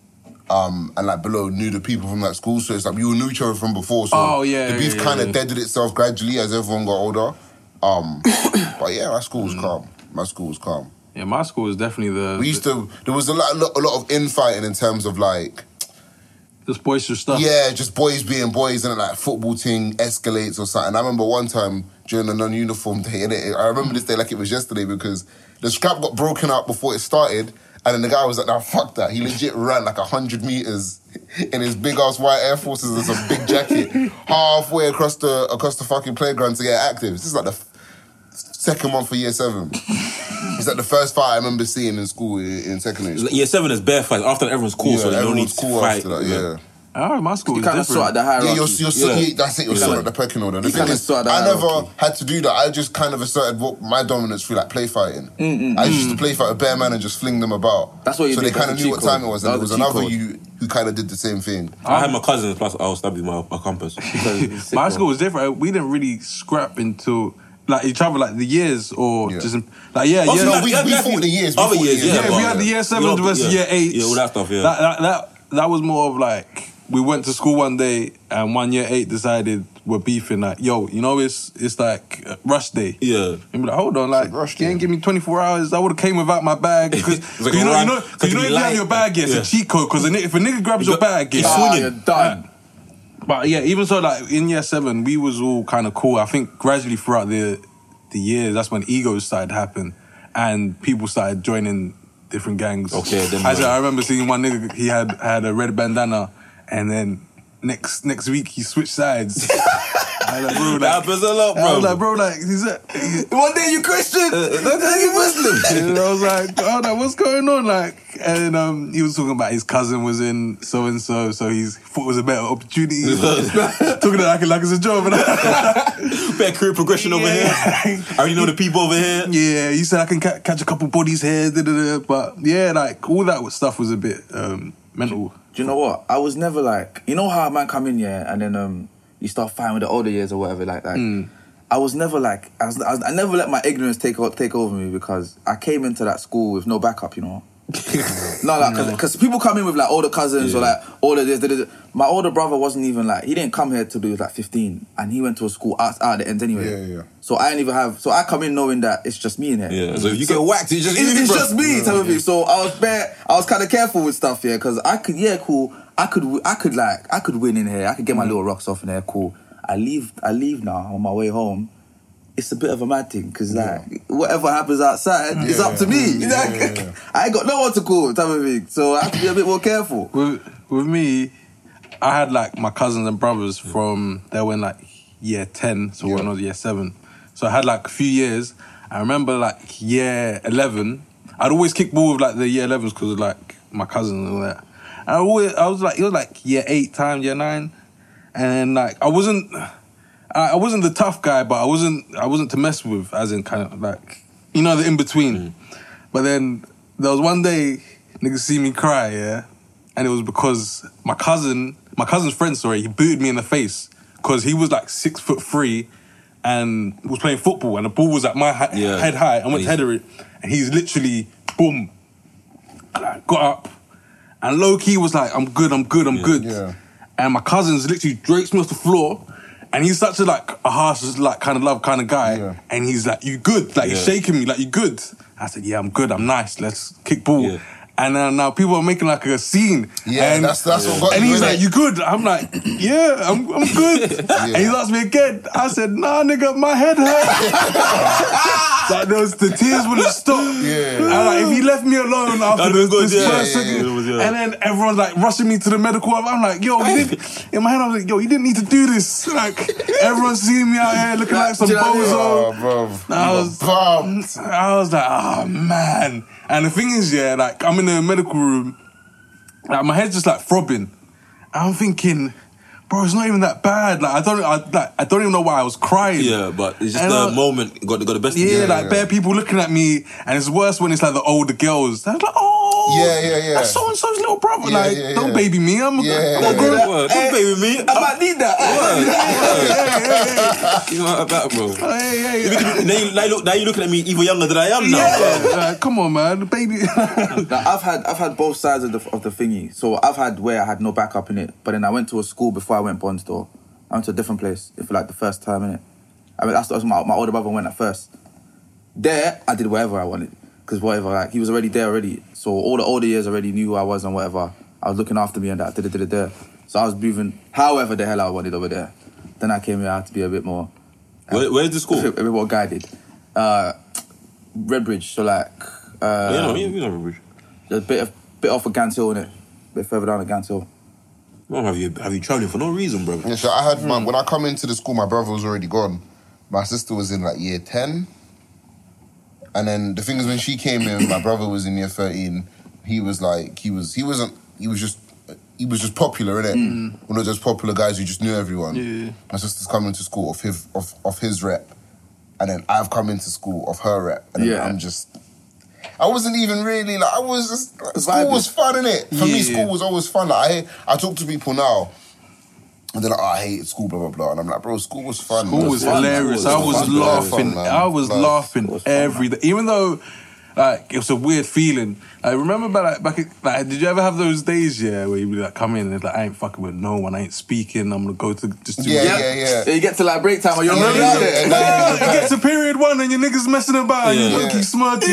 Um, and like below knew the people from that school, so it's like we all knew each other from before. So Oh, yeah, the beef yeah, kind of yeah. deaded itself gradually as everyone got older. Um, but yeah, my school was calm. My school was calm. Yeah, my school was definitely the, We used to. There was a lot, a lot, a lot of infighting in terms of like, this boisterous stuff. yeah, just boys being boys, and like football team escalates or something. I remember one time during a non-uniform day, and I remember this day like it was yesterday because the scrap got broken up before it started, and then the guy was like, "Nah, fuck that." He legit ran like a hundred meters in his big ass white Air Forces and some big jacket, halfway across the across the fucking playground to get active. This is like the f- second month for year seven. It's like the first fight I remember seeing in school in, in secondary school. Year seven is bare fights. After that, everyone's cool, Yeah, so you don't need everyone's to cool fight. after that, yeah. Oh, my school you was kind of different. sort out the hierarchy. Yeah, you're, you're, so- Yeah. yeah, that's it. You're You sorting kinda- out the pecking order. The you thing kinda is, sort out the I never hierarchy. had to do that. I just kind of asserted what my dominance through like play fighting. I used to play fight a bare man and just fling them about. That's what you So did, they kind of that's knew the what cheat time code. it was, That and there was was the another cheat you who kind of did the same thing. I had my cousins, plus I was stabbed with my, my compass. My school was different. We didn't really scrap until like each other, like the years or Yeah. just like yeah, Oh, yeah. so No, like, we- yeah, we yeah, fought the years, we Other fought the years, years. yeah. Yeah, but- we had the year seven Yeah, versus yeah. year eight. Yeah, all that stuff, yeah. That, that, that, that was more of like, we went to school one day and one year eight decided we're beefing like, yo, you know, it's it's like uh, rush day. Yeah. And be like, hold on, like, rush you day. ain't give me twenty-four hours. I would have came without my bag. Because like you a know, run, you know, cause you you know, be if you have light. your bag, yeah, it's Yeah. a cheat code. Because if a nigga grabs your bag, it's It's Ah, swinging. you're done. But yeah, even so, like in year seven, we was all kind of cool. I think gradually throughout the the years, that's when egos started to happen, and people started joining different gangs. Okay, then As right. I remember seeing one nigga, he had had a red bandana, and then next next week he switched sides. I was like, bro, like, That happens a lot, I bro. was like, bro, like, is that? One day you Christian, one day you Muslim. And I was like, oh, like, what's going on? Like, and um, he was talking about his cousin was in so and so, so he thought it was a better opportunity. talking like it like it's a job. And Better career progression over Yeah. here. I already know the people over here. yeah, he said I can ca- catch a couple bodies here, da, da, da. But yeah, like all that stuff was a bit um, mental. Do you know what? I was never like, you know how a man come in here and then um you start fighting with the older years or whatever like that. I was never like, I, was, I, was, I never let my ignorance take o- take over me because I came into that school with no backup, you know. No, like, because people come in with like older cousins or Yeah. like older this, this, this. My older brother wasn't even like, he didn't come here till he was like fifteen and he went to a school out, out at the end anyway. Yeah, yeah. So I didn't even have, so I come in knowing that it's just me in here. Yeah, so if you get whacked, it's just It's, you, it's bro. just me, type of thing. So I was bare, I was kind of careful with stuff, yeah, because I could, yeah, cool. I could, I could like, I could win in here. I could get my little rocks off in here, cool. I leave, I leave now on my way home. It's a bit of a mad thing because like whatever happens outside, it's Yeah, up to me. yeah, Like, yeah, yeah. I ain't got no one to call, type of thing. So I have to be a bit more careful. With with me, I had like my cousins and brothers from they were in like year ten, so when I was year seven. So I had like a few years. I remember like year eleven, I'd always kick ball with like the year elevens because of like my cousins and all that. And I always, I was like, it was like year eight time, year nine, and like I wasn't, I, I wasn't the tough guy, but I wasn't, I wasn't to mess with, as in kind of like, you know, the in between. But then there was one day niggas see me cry, yeah, and it was because my cousin, my cousin's friend, sorry, he booted me in the face because he was like six foot three and was playing football, and the ball was at my ha- Yeah. head high. I went And to header it, and he's literally boom, and I got up, and low key was like, "I'm good, I'm good, I'm good." Yeah. And my cousin's literally drapes me off the floor, and he's such a like a harsh, like kind of love kind of guy, Yeah. and he's like, "You good?" Like he's Yeah. shaking me, like, "You good?" I said, "Yeah, I'm good. I'm nice. Let's kick ball." Yeah. And uh, now people are making like a scene. Yeah, and, that's- that's what got And you, he's innit? like, "You good?" I'm like, "Yeah, I'm, I'm good." And he asked me again. I said, "Nah, nigga, my head hurt." Like there was, the tears wouldn't stop. Yeah. And like, if he left me alone after That'd this, been good, this yeah. first Yeah, yeah, second, yeah, it was, yeah. and then everyone's like rushing me to the medical. I'm like, "Yo, you didn't." In my head, I was like, "Yo, you didn't need to do this." Like everyone's seeing me out here looking like some Do you know what I mean? bozo. Oh, bro. I was, Bumped. I was like, oh man. And the thing is, yeah, like I'm in the medical room, like my head's just like throbbing. I'm thinking, bro, it's not even that bad. Like I don't, I, like, I don't even know why I was crying. Yeah, but it's just And, the uh, moment got, got the best of Yeah, you. like bare people looking at me, and it's worse when it's like the older girls. They're like, oh, Yeah, yeah, yeah. that's so and so's little brother. Yeah, like, yeah, don't yeah. baby me. I'm, Yeah, I'm yeah, a grown yeah. Word, don't play with me. I might need that. You know that, bro. Hey, hey, You look at me- now, you, now, you look, now you looking at me even younger than I am now. yeah, like, come on, man, baby. Now, I've had I've had both sides of the of the thingy. So I've had where I had no backup in it, but then I went to a school before I went Bonstore. I went to a different place for like the first time in it. I mean, that's, that's my my older brother went at first. There, I did whatever I wanted because whatever, like he was already there already. So all the older years already knew who I was and whatever. I was looking after me and that. Da, da, da, da, da. So I was moving however the hell I wanted over there. Then I came here. I had to be a bit more. Where, where's the school? A bit more guided. Uh, Redbridge. So like. Uh, you know, you know, Rubbish. a bit of bit off of Gants Hill, innit? A bit further down the Gants Hill. Man, have you have you traveling for no reason, bro? Yeah, so I had my, when I come into the school, my brother was already gone. My sister was in like year ten. And then the thing is, when she came in, my brother was in year thirteen. He was like, he was, he wasn't, he was just, he was just popular, innit? Mm. One of those popular guys who just knew everyone. Yeah. My sister's coming to school of his, of, of his rep. And then I've come into school of her rep. And then Yeah. I'm just, I wasn't even really, like, I was just, like, school Vibing. was fun, innit? For me, Yeah. school was always fun. Like, I, I talk to people now, and they're like, oh, I hate school, blah, blah, blah. And I'm like, bro, school was fun. School man. was fun. hilarious. School I was was fun. laughing. Fun, man. I was Like, laughing was fun, every day. Even though like, it was a weird feeling. I remember back, like, back, in- like, did you ever have those days, yeah, where you be like, come in and it's like, I ain't fucking with no one, I ain't speaking, I'm gonna go to just do Yeah, my- yeah, yeah. Yeah, you get to like break time and you're Yeah, really yeah, out yeah, there. yeah. Nah, it gets to period one and your niggas messing about and Yeah. you look, Yeah. you smirking.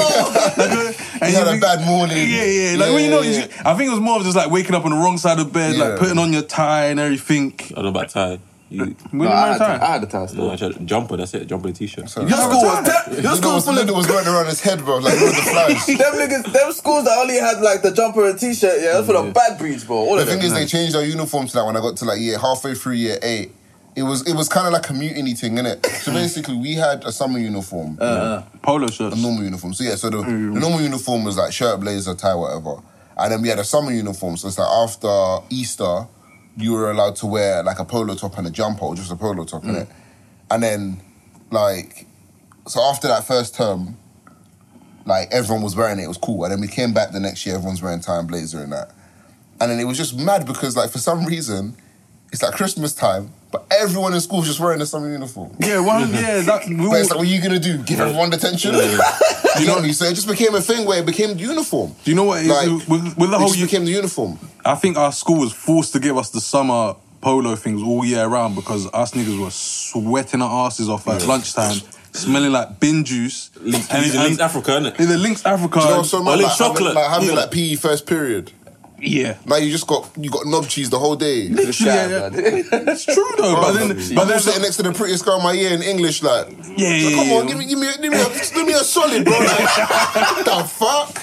You had a bad morning. Yeah, yeah. Like, Yeah, when you know, yeah, you- I think it was more of just like waking up on the wrong side of bed, Yeah. like putting on your tie and everything. I don't know about tie. You, When No, you I, wear had tie? to, I had the tie still. no, I tried jumper. That's it. Jumper and t-shirt. Sorry. Your school was te- your Your school school was full of was running around his head, bro, like one of the flies. them niggas. Them schools that only had like the jumper and t-shirt. Yeah, that's for the bad breeds, bro. All The of thing them. is, they changed our uniforms to that when I got to like year halfway through year eight. It was it was kind of like a mutiny thing, innit? So basically, we had a summer uniform, Polo shirts. a normal uniform. So yeah, so the, the normal uniform was like shirt, blazer, tie, whatever. And then we had a summer uniform. So it's like after Easter, you were allowed to wear like a polo top and a jumper, or just a polo top, innit? And then like, so after that first term, like everyone was wearing it. It was cool. And then we came back the next year. Everyone's wearing tie and blazer and that. And then it was just mad because like for some reason, it's like Christmas time, but everyone in school was just wearing the summer uniform. Yeah, one, yeah. That, we But all, it's like, what are you gonna do? Give everyone detention? You know what I mean? So it just became a thing where it became the uniform. do you know what it is? Like, with, with the it whole just U- became the uniform. I think our school was forced to give us the summer polo things all year round because us niggas were sweating our asses off at lunchtime, smelling like bin juice. Links, And- links, and- links Africa, innit? In the Links Africa. You know, so Or much like like, having, chocolate. like having Yeah. like P E first period. yeah. Like you just got you got knob cheese the whole day. Literally, yeah, yeah. It's true though, but then, but I'm then, sitting next to the prettiest girl in my year in English, like, yeah, yeah, like, come yeah. on, give me, give me, give me, a, give me a solid, bro. Like, what the fuck?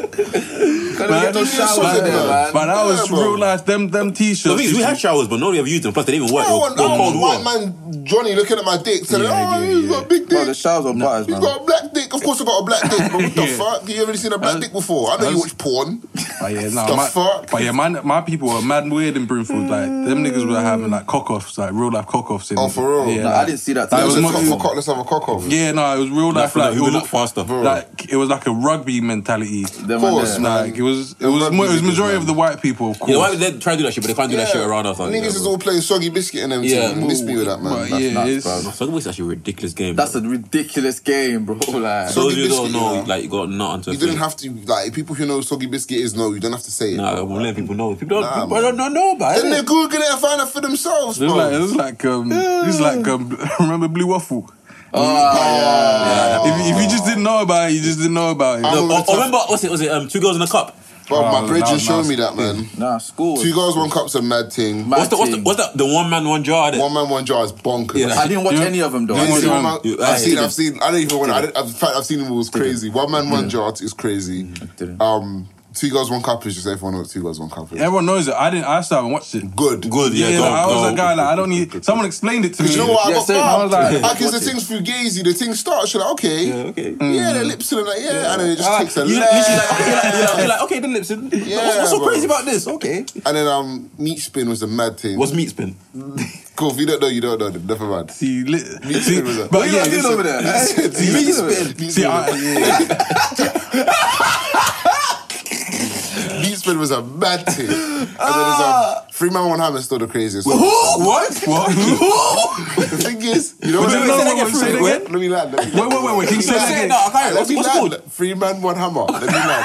Gotta Man, get those yeah, showers yeah, in there, man. man. But that was Yeah, bro. real life. Them, them t-shirts. The thing is, we had showers, but nobody ever used them. Plus, they didn't even work. I They were- want, they were I cold want white water. man Johnny looking at my dick, telling, Yeah, oh, yeah, he's yeah. got a big Bro, the dick. showers were butters, He's man. got a black dick. Of course, I got a black dick. But what the Yeah. fuck? You ever seen a black Uh, dick before? I know you uh, watch porn. But yeah, nah, The my, fuck? but yeah, my, my people were mad weird in Broomfield. Like, them niggas were having like cock-offs, like real life cock-offs. In, Oh, for real? Yeah, No, like, I didn't see that. That till- was Let's more- have a cock- let's have a cock off. Yeah, no, it was real life. Like, Like, who it would was look faster? Like, it was like a rugby mentality. Them Of course, and man. Like, it was, it The was, rugby mo- it was niggas, majority man. of the white people, of course. You know why they try to do that shit, but they can't do that shit around us. Like, Niggas yeah, is bro. all playing soggy biscuit and them. Yeah. Yeah, miss me with that, man. But That's yeah, nuts, it's, bro. Soccer is actually a ridiculous game. That's bro. a ridiculous game, bro. Like, So- Those of you who Soggy don't know, biscuit, like, you got nut onto a You didn't thing. have to, like, people who know soggy biscuit is, no, you don't have to say it. Nah, I'm letting people know. People don't, Nah, people don't, don't know about Then it. they Google it and find out for themselves, it was like, it bro. was like, um, it was like, um, remember Blue Waffle? oh, If, if you just didn't know about it, you just didn't know about it. I'm No, over or, the or top. remember, what's it? Was it um, Two Girls in a Cup? Bro, Oh, my bridge that just was showed nasty. me that, man. nah, school. was- Two girls, one cup's a mad thing. Mad What's the, what's the, thing. what's that? The one man, one jar. One man, one jar is bonkers. Yeah, I didn't watch You know- any of them though. you I know didn't what see you them. You- I've seen, I I've seen. I don't even want. I, didn't- in fact, I've seen them. It was crazy. One man, one jar is crazy. didn't. Um, two girls, one cup is just everyone knows. Two girls, one cup is Everyone knows it. I didn't. I still haven't watched it. good. Good, yeah, Yeah, go, like, I was go. a guy like I don't need. Someone explained it to me. Because you know what? I Yeah, got same. I was like- fucked. Like, because the thing's fugazi. The thing starts. You're like, okay, Yeah, okay. yeah, the lips and like, yeah, and then it just Ah, takes a you left. literally like, okay, you're like, you're like, you're like, okay, the lips. in. Yeah, what's, what's so bro. crazy about this? Okay. And then um, meat spin was a mad thing. What's meat spin? Cool. If you don't know, you don't know. Never mind. See, li- Meat see, spin was a- but What are you yeah, guys doing listen, over there? Meat Meat spin. spin. Meat see, spin. I, yeah. Meat spin was a mad thing. And then there's um, Three Man One Hammer is still the craziest. one. What? What? The thing is, you know Wait, what? wait, Let wait, me wait, say it let again. me land. Let me Wait, wait, wait, wait. Can you say land. that Say it again? now. I can't. Let What's, me what's it land. called? Three Man One Hammer. Let me land.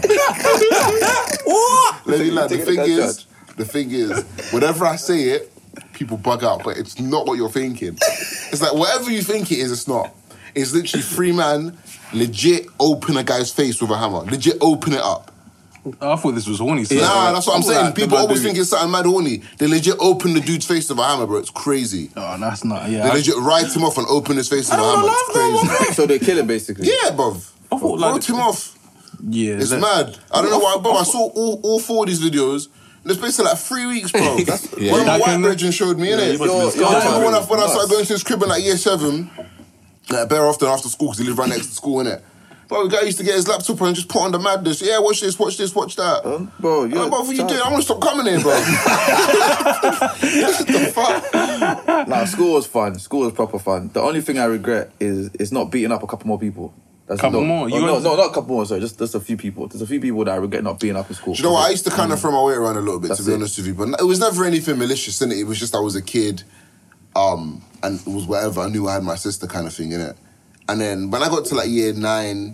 What? Let me land. The Take it thing to is, church. the thing is, whenever I say it, people bug out, but it's not what you're thinking. It's like whatever you think it is, it's not. It's literally three man legit open a guy's face with a hammer. Legit open it up. I thought this was horny. So Nah, that's what I'm All saying. right, the People man always do. think it's something mad horny. They legit open the dude's face with a hammer, bro. It's crazy. Oh, that's not. Yeah. They I- legit write him off and open his face with a hammer. It's crazy. So they kill it basically. Yeah, bruv. I thought, like- Wrote him off. yeah. It's that- mad. I don't know why, but I saw all, all four of these videos. In the space of like three weeks, bro. That's Yeah, one of my that white can- brethren showed me, Yeah, innit? you must have been Yo, I yo, scarred. remember when I, when I started Nuts. going to his crib in like year seven, like bare often after school, because he lived right next to school, innit? But the guy used to get his laptop and just put on the madness. Yeah, watch this, watch this, watch that. Um, bro, I'm you're like, bro, what you child. doing? I want to stop coming here, bro. What the fuck? Nah, school was fun. School was proper fun. The only thing I regret is is not beating up a couple more people. That's Couple no, more? Oh, You no, went- no, not a couple more. Sorry, just just a few people. There's a few people that I regret not beating up in school. Do you know what? I used to kind of throw my weight around a little bit, That's to be it. honest with you. But it was never anything malicious, innit? It was just I was a kid, um, and it was whatever. I knew I had my sister kind of thing, innit? And then when I got to like year nine,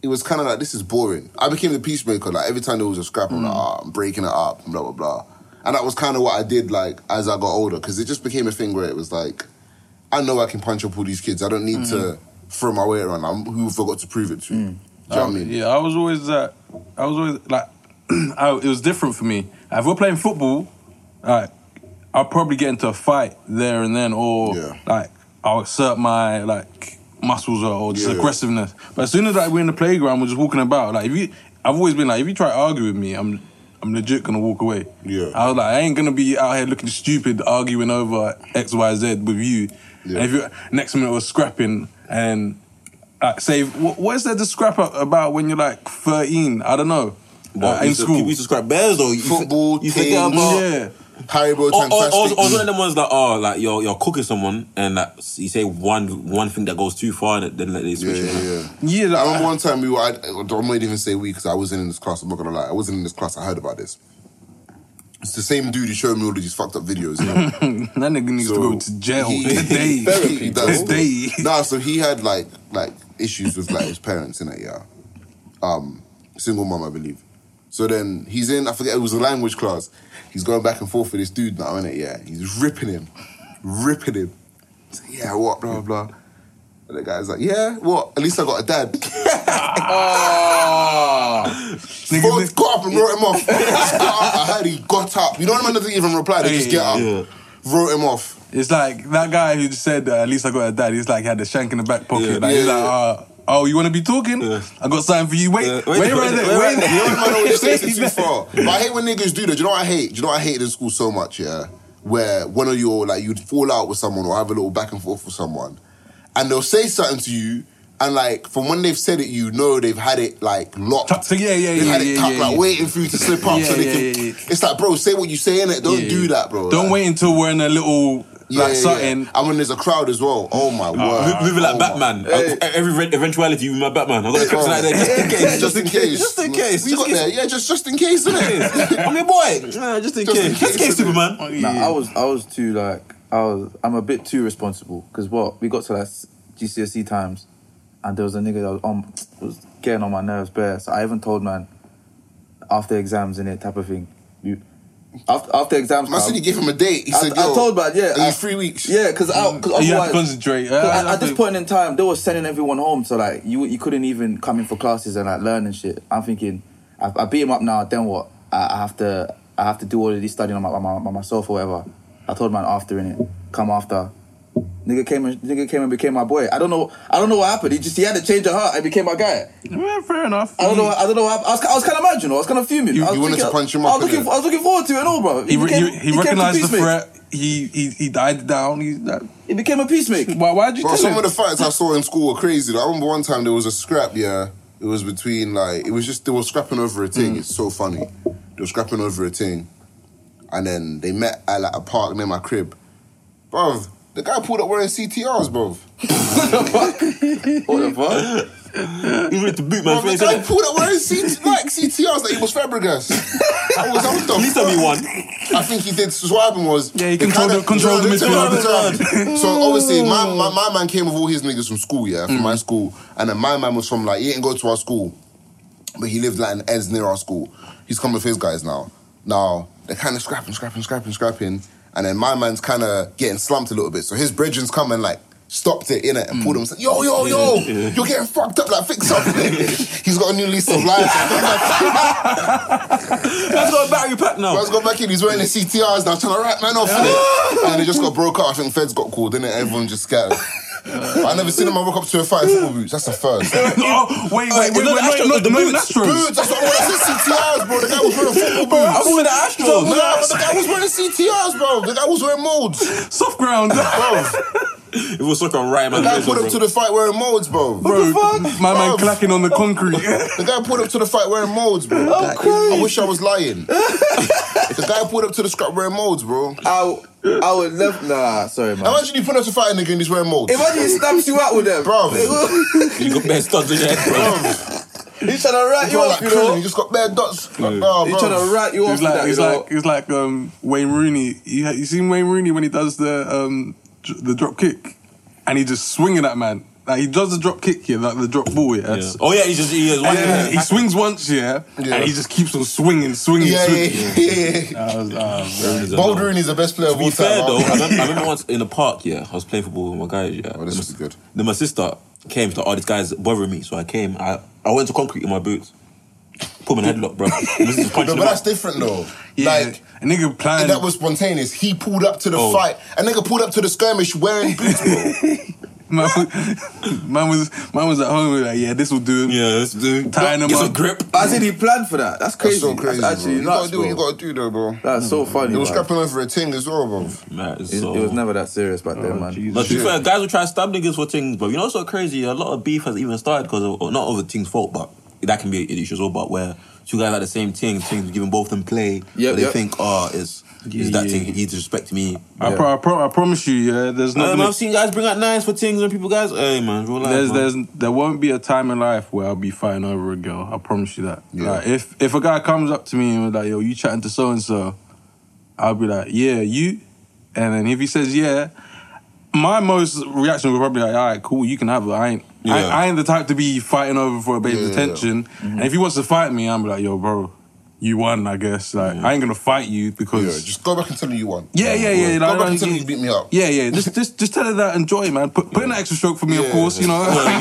it was kind of like, this is boring. I became the peacemaker. Like, every time there was a scrap, I'm like, oh, I'm breaking it up, blah, blah, blah. And that was kind of what I did, like, as I got older, because it just became a thing where it was like, I know I can punch up all these kids. I don't need mm-hmm. to throw my weight around. I'm who forgot to prove it to. Mm. Do you know what I mean? Yeah, I was always that. Uh, I was always like, I, it was different for me. If we're playing football, like, I'll probably get into a fight there and then, or yeah. like I'll assert my like muscles or, or just yeah. aggressiveness. But as soon as like we're in the playground, we're just walking about. Like if you, I've always been like, if you try to argue with me, I'm, I'm legit gonna walk away. Yeah. I was like, I ain't gonna be out here looking stupid arguing over X, Y, Z with you. Yeah. And if you next minute we're scrapping and like say, what, what is there to scrap about when you're like thirteen? I don't know. What, uh, in we school, we used to scrap bears or football, you forget about yeah. Haribo, or, or, or, fantastic. or one of them ones that are like you're you're cooking someone and like you say one one thing that goes too far and then like, they switch Yeah, it. yeah, yeah. yeah. I remember one time we were. I, I don't even say we because I wasn't in this class. I'm not gonna lie. I wasn't in this class. I heard about this. It's the same dude who showed me all of these fucked up videos. You know? That nigga needs So to go to jail he- today. Therapy, that's today. Nah, so he had like like issues with like his parents in it. Yeah, um, single mom, I believe. So then he's in, I forget, it was a language class. He's going back and forth with this dude now, innit? Yeah. He's ripping him. Ripping him. He's like, yeah, what, blah, blah. And the guy's like, yeah, what? At least I got a dad. Oh. Both got up and wrote him off. Got up, I heard he got up. You know what I mean? Doesn't even reply, they just get up. Yeah. Wrote him off. It's like that guy who just said, uh, at least I got a dad. He's like, he had the shank in the back pocket. Yeah. Like, Yeah, he's like, yeah. uh, oh, you want to be talking? Yeah. I got something for you. Wait, Yeah. wait, Wait, right wait, there. wait, Wait, wait. You know what I always say it's too far. But I hate when niggas do that. Do you know what I hate? Do you know what I hated in school so much, yeah? Where one of your, like, you'd fall out with someone or have a little back and forth with someone, and they'll say something to you, and, like, from when they've said it, you know they've had it, like, locked. Tucked to- yeah, yeah, They've yeah, had it yeah, tucked, yeah, like, yeah. waiting for you to slip up Yeah, so they yeah, can... yeah, yeah. It's like, bro, say what you say, innit? Don't Yeah, do yeah. that, bro. Don't like, wait until we're in a little, Yeah, like, yeah, something. yeah. And when there's a crowd as well, oh my word. Moving like Oh, Batman. my- Uh, Every event- eventuality with my Batman. I got the clips like that just in case. Just in case. Just in case. We Just got in there. case. Yeah, just, just in case, innit? I'm your boy. Nah, just in Just in case. Just in case, case. Superman. Nah, I was I was too like I was I'm a bit too responsible because what we got to like G C S E times, and there was a nigga that was on was getting on my nerves bare. So I even told man after exams in it type of thing. You, after after exams, Man said he gave him a date. He I, said, I Yo, told man, yeah, are I- you three weeks? Yeah, because because You have to concentrate. Uh, at, I at this think- point in time, they were sending everyone home, so like you you couldn't even come in for classes and like learn and shit. I'm thinking, I, I beat him up now. Then what? I, I have to I have to do all of this studying on my, my, my myself or whatever. I told man after in it, come after. Nigga came and nigga came and became my boy. I don't know. I don't know what happened. He just he had to change of heart and became my guy. Yeah, fair enough. I don't know. I don't know. What happened. I was I was kind of mad, you know. I was kind of fuming. You- I was you wanted thinking- to punch him I up, was looking. innit? I was looking forward to it and all, bro. He, became- he, he became recognized the peacemaker. threat. He he he died down. He that, He became a peacemaker. why why'd you Bro, tell some him? of the fights I saw in school were crazy. Like, I remember one time there was a scrap, yeah. It was between, like, it was just, they were scrapping over a thing. It's so funny. They were scrapping over a thing. And then they met at, like, a park near my crib. Bro, the guy pulled up wearing C T Rs, bro. What the fuck? He's ready to boot Bro, my the face. guy innit? pulled up wearing C T, like, C T Rs, like he was Fabregas. I was, I was the At least tell me fuck? one. I think he did. So what happened was, Yeah, he they controlled kinda- the- controlled the Turn around, midfield. turn around. So obviously, my, my my man came with all his niggas from school, yeah, from my school, and then my man was from like he didn't go to our school, but he lived like in ends near our school. He's come with his guys now. Now they're kind of scrapping, scrapping, scrapping, scrapping, and then my man's kind of getting slumped a little bit. So his brethren's come and like stopped it in it and pulled him. And said, yo, yo, yo, you're getting fucked up. Like fix something. He's got a new lease of life. Man's got a battery pack now. Man's got back in, he's wearing the C T Rs now, trying to rap man off, innit? And they just got broke up. I think feds got called, innit? Everyone just scattered. But I never seen him rock up to a fight in football boots. That's the first. Oh, wait, wait, Wait, wait, no, wait, the Astros, no, the no, boots. Astros. Boots, that's what I said, C T Rs, bro. The guy was wearing football boots. I'm moving the Astros. Nah, but the guy was wearing C T Rs, bro. The guy was wearing molds. Soft ground. Bro, It was soccer on right, man. the guy put up to the fight wearing molds, bro. Bro, my man Bro. clacking on the concrete. The guy pulled up to the fight wearing molds, bro. I wish I was lying. The guy pulled up to the scrap wearing molds, bro. I, I would never. Nah, sorry, man. Imagine you put up to fight a nigga and he's wearing molds. Imagine he stamps you out with them. Bro. You got bare studs in your head, bro. He's trying to rat you Bro, off, like you know. Krillin, he just got bare dots. Like, nah, He's bro. trying to rat you off. It's with like that, it's you know? like it's like um, Wayne Rooney. You you seen Wayne Rooney when he does the um, dr- the drop kick, and he just swinging at man. like he does the drop kick here, like the drop ball, yeah. Yeah. Oh yeah, he just he, And then he swings once, yeah, Yeah. and he just keeps on swinging, swinging, Yeah, yeah, swinging. yeah, yeah. That was, uh, very- Bold Rooney's the best player To of be all fair time. though, huh? I remember, I remember once in the park, yeah, I was playing football with my guys, yeah. Oh, this then, was good. then my sister came to, oh, this guy's bothering me, so I came, I, I went to concrete in my boots, put him in a headlock, bro. This is punching No, him but up. that's different though. yeah, Like, a nigga planned. that was spontaneous. He pulled up to the Oh. fight. A nigga pulled up to the skirmish wearing boots, bro. man, was- man was man was at home like, yeah, this will do him. Yeah, let's do. Tying him Get up. some grip. I said he planned for that. That's crazy. That's so crazy, That's actually bro. You nuts, gotta do what you bro. gotta do though, bro. That's so funny. He was man. scrapping over a ting as well, bro. Man, it's It, so... it was never that serious back then, Oh, man. Jesus. But to be Shit. fair, guys will try to stab niggas for things, but you know what's so crazy? A lot of beef has even started because of, not over things' fault, but that can be an issue as well, but where two guys like the same thing, things giving both them play, Yep, but they yep. think, oh, it's, Yeah, it's that yeah. thing, he disrespecting me. I, Yeah. pro- I, pro- I promise you, yeah, there's not. Um, gonna- I've seen guys bring out knives for things and people, guys, hey man, real life, There's, man. there's, there won't be a time in life where I'll be fighting over a girl. I promise you that. Yeah. Like, if if a guy comes up to me and was like, "Yo, you chatting to so and so," I'll be like, "Yeah, you," and then if he says yeah, my most reaction would probably be like, "All right, cool, you can have it. I ain't, I, Yeah. I ain't the type to be fighting over for a babe's Yeah, yeah, attention." And if he wants to fight me, I'm be like, "Yo, bro, you won, I guess. Like, I ain't gonna fight you because." Yeah, just go back and tell him you won. Yeah, yeah, yeah. Go like, back and tell him like, you beat me up. Yeah, yeah. Just, just, just tell her that. Enjoy, man. Put, put in an extra stroke for me, of Yeah. course. You know.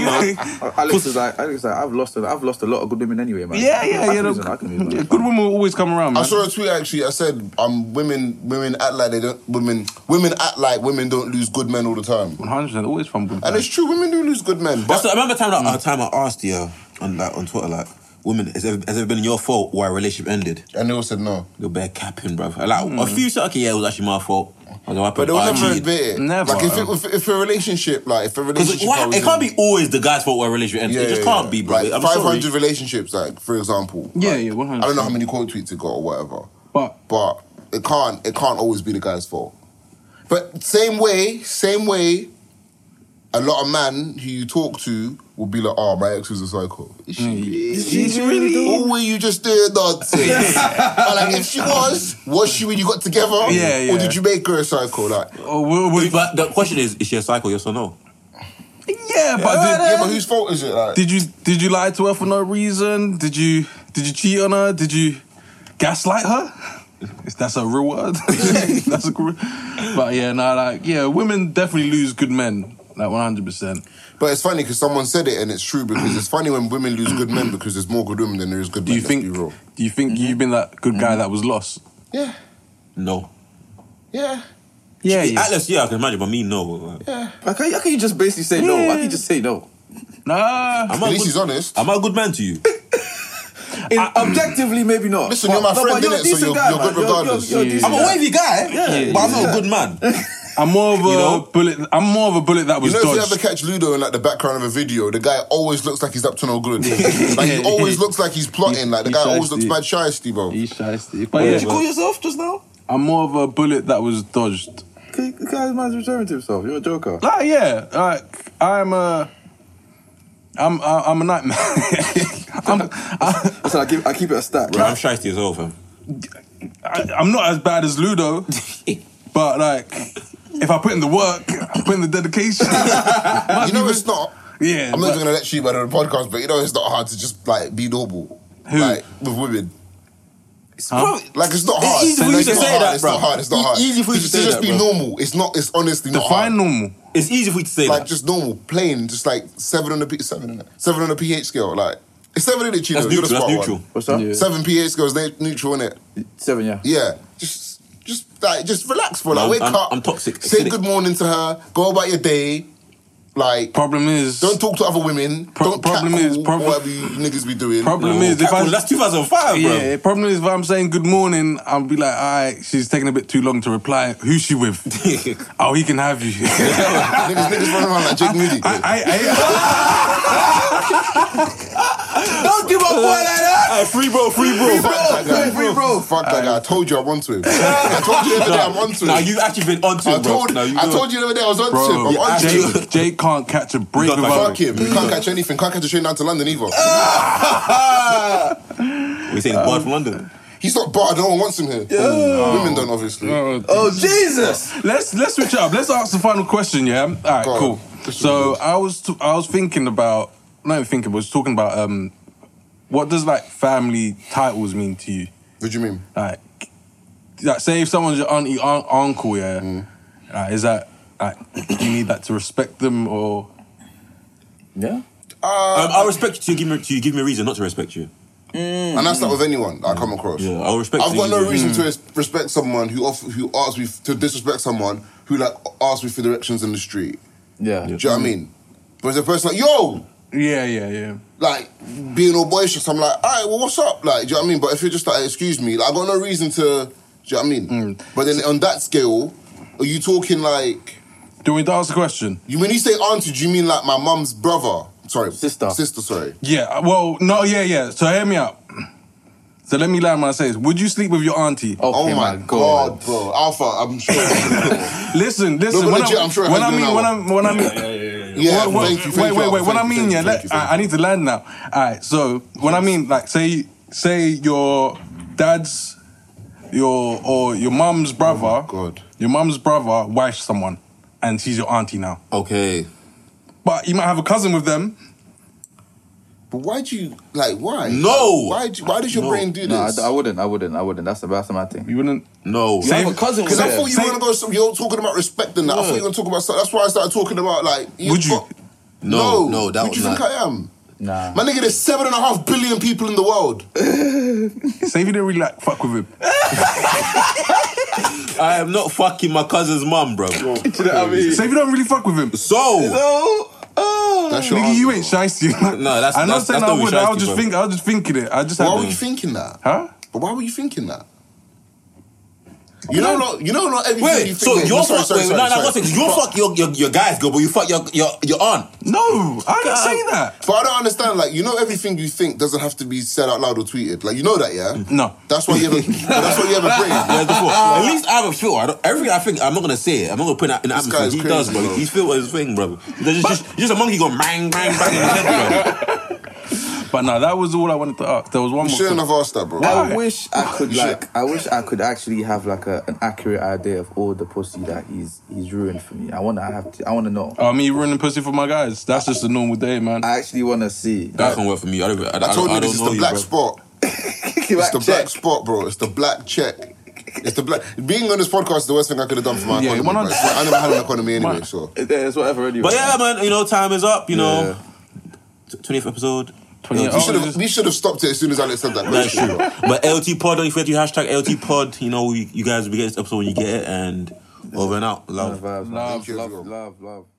Alex is like, Alex is like, I've lost, a, I've lost a lot of good women anyway, man. Yeah, yeah, I yeah. can no, lose, I can lose, man. yeah, good women will always come around, man. I saw a tweet actually. I said, um, women, women act like they don't. Women, women act like women don't lose good men all the time, one hundred percent always from good and it's true. Women do lose good men, That's but the, I remember time that, a time I asked you on like on Twitter, like, women, has it, has it been your fault why a relationship ended? and they all said no. You're bare capping, bro. Like, a few said, okay, yeah, it was actually my fault. I was like, But they oh, will I never cheated. admit it. Never. Like if, it, if if a relationship, like if a Because relationship, why, I was it can't in- be always the guy's fault why a relationship ends. Yeah, it just yeah, can't yeah. be, bro. Like I'm five sorry. hundred relationships, like for example. Yeah, like, yeah, one hundred I don't know how many quote tweets it got or whatever, But but it can't it can't always be the guy's fault. But same way, same way, a lot of man who you talk to will be like, "Oh, my ex was a psycho." Is she? is she really? Or were you just doing nonsense? But like, if she was, was she when you got together? Yeah, yeah. Or did you make her a psycho? Like, Oh, well, well, But the question is, is she a psycho, yes or no? yeah, but yeah, did, but whose fault is it? Like, did you did you lie to her for no reason? Did you did you cheat on her? Did you gaslight her? If that's a real word. That's a real. But yeah, no, like yeah, women definitely lose good men, like one hundred percent. but it's funny because someone said it and it's true because it's funny when women lose good men because there's more good women than there is good Do men. you let's think? be real. Do you think you've been that good guy that was lost? Yeah, No. yeah. Yeah, yeah. Atlas, yeah, I can imagine, but me, no. Like, How can, how can you just basically say no? Why can you just say no? Nah. I'm At a least good, he's honest. am I a good man to you? In, objectively, maybe not. Listen, you're my But- friend, but you're a innit? So decent you're- guy, you're good man. regardless. You're, you're, you're a Yeah. I'm a decent wavy guy, Yeah, but I'm yeah. not a good man. I'm more of a You know? bullet. I'm more of a bullet that You was know, if you dodged. ever catch Ludo in like the background of a video, the guy always looks like he's up to no good. Like he always looks like he's plotting. Like the He's guy always looks shiesty. mad shiesty, bro. He's shiesty. But What yeah, did you call yourself just now? I'm more of a bullet that was dodged. The guy's man's referring to himself. You're a joker. Like, yeah, like I'm a, I'm I- I'm a nightmare. I'm I, Listen, I keep, I keep it a stat. Bro, I'm shiesty as well, fam. I, I'm not as bad as Ludo, but like if I put in the work, I put in the dedication. You know it's not. Yeah, I'm not but- even gonna let you about the podcast, but you know it's not hard to just like be normal. Who? Like with women. Bro, Like it's not It's hard. easy for Like, you it's to not say hard. that, It's bro. not hard. It's not E- hard. easy for you to Just- say just that, be bro. normal. It's not. It's honestly not Define hard. normal. it's easy for you to say Like that. just normal, plain, just like seven on the P seven in it. Seven on the pH scale. Like it's seven in it, Chino. That's You're the neutral. That's smart neutral. one. What's that? Yeah. Seven pH scale is ne- neutral in it. Seven, yeah. Yeah, just just like just relax for like No, wake I'm- up. I'm toxic. Say Acidic. good morning to her. Go about your day. Like Problem is, don't talk to other women. Pro- don't problem catcall is- problem- whatever you niggas be doing. problem No, is if I Catcall, that's two thousand five, bro. yeah, problem is if I'm saying good morning, I'll be like, all right, she's taking a bit too long to reply. Who's she with? Oh, he can have you. niggas, niggas running around like Jake Moody. I, I, Don't give up boy like that. Hey, free bro, free bro. Fuck that guy. free bro. Fuck that guy. I told you I'm onto him. I told you the other day I'm onto him. Now you actually been onto I him, bro. told, Now, you I know. told you the other day I was onto Bro, him. I'm onto him. Jake, Jake can't catch a break You got without Fuck him. He can't catch anything. Can't catch a train down to London either. We saying he's barred from London. He's not barred. No one wants him here. Women don't, obviously. Oh, Oh, Jesus. Let's let's switch it up. Let's ask the final question. Yeah. All right. Go on. Cool. So I was t- I was thinking about not even thinking, but I was talking about um, what does like family titles mean to you? What do you mean? Like, like say if someone's your auntie, un- uncle, yeah, Mm. like, is that like you need that to respect them or? Yeah. Uh, Um, I'll respect you to give me to give me a reason not to respect you. and that's not with anyone that I come across. Yeah, I'll respect I've you. got no Mm. reason to res- respect someone who off- who asks me to disrespect someone who like asks me for directions in the street. Yeah. Do you know what I mean? But as a person like, yo, Yeah, yeah, yeah. like being all boisterous, I'm like, all right, well, what's up? Like, do you know what I mean? But if you're just like, excuse me, like, I got no reason to, do you know what I mean? Mm. But then on that scale, are you talking like, Do we ask the question? you when you say auntie, do you mean like my mum's brother? Sorry, Sister. Sister, sorry. Yeah. Well, no. Yeah, yeah. So hear me out. So let me land when I say this. Would you sleep with your auntie? Oh Okay, my god, bro, Alpha, I'm sure. Listen, listen. No, but when legit, I, I'm sure it when has I been mean, an when hour. I when I mean, Yeah, What- what- thank you. wait, thank you, wait, wait. Alpha, What I thank you, mean, thank yeah. you, Let, thank you, thank I, I need to land now. All right. So when I mean, like, say, say your dad's, your or your mum's brother, God. your mum's brother wifes someone, and she's your auntie now. Okay. But you might have a cousin with them. But why do you like? Why? No. Why? Do, why does your No. brain do No, I, this? I wouldn't. I wouldn't. I wouldn't. That's the that's the mad thing. You wouldn't. No. You have a cousin with Because I her. thought you Say- were gonna go. Some, you're talking about respect and that. I thought you were gonna talk about. That's why I started talking about like. Would you? got- No, no, that Who was do you think not- I am? Nah. My nigga, there's seven and a half billion people in the world. Say if you didn't really like fuck with him. I am not fucking my cousin's mum, bro. Do you know what I mean? Say if you don't really fuck with him. So, Oh, oh. That's your Nigga, answer, you bro. ain't shiesty. No, that's- I'm not that's- saying that's I not would. be I was shiesty, just bro. think. I was just thinking it. I just Why had. were you thinking that? Huh? But why were you thinking that? You know, not you know, not everything wait, you so think. you're no, sorry, fuck, sorry, wait, sorry, no, no, sorry. one second. You fuck your, your your guys girl, but you fuck your your your aunt. No, I didn't say that. But I don't understand. Like, you know, everything you think doesn't have to be said out loud or tweeted. Like, you know that, yeah? No. That's why you have a. that's why you have a brain. Yeah, before. At least I have a filter. I don't, everything I think, I'm not gonna say it. I'm not gonna put it in the This atmosphere. guy's He crazy, does, bro. bro. He's filter his thing, bro. There's just, just, just a monkey going bang, bang, bang in his head, bro. But no, that was all I wanted to ask. There was one You more. shouldn't thing. have asked that, bro. I wish I could You should- like. I wish I could actually have like a, an accurate idea of all the pussy that he's he's ruined for me. I wanna have to. I wanna know. Oh, me running pussy for my guys. That's just a normal day, man. I actually wanna see. That can't work for me. I don't. I, I told I, you I this don't is know the you, black bro. spot. It's the black spot, bro. It's the black check. It's the black. Being on this podcast is the worst thing I could have done for my Yeah, economy. one bro. hundred- It's- I never had an economy anyway, Man. so. It's whatever anyway. But yeah, man. You know, time is up. You know, Yeah. twentieth episode. twenty. Yeah, We Oh, should have. just- We should have stopped it as soon as Alex said that. That's question, true. bro. But L T Pod, don't forget to hashtag L T Pod. You know, you, you guys will get this episode when you get it, and over and out. Love. Love, Love, love, love. love, love.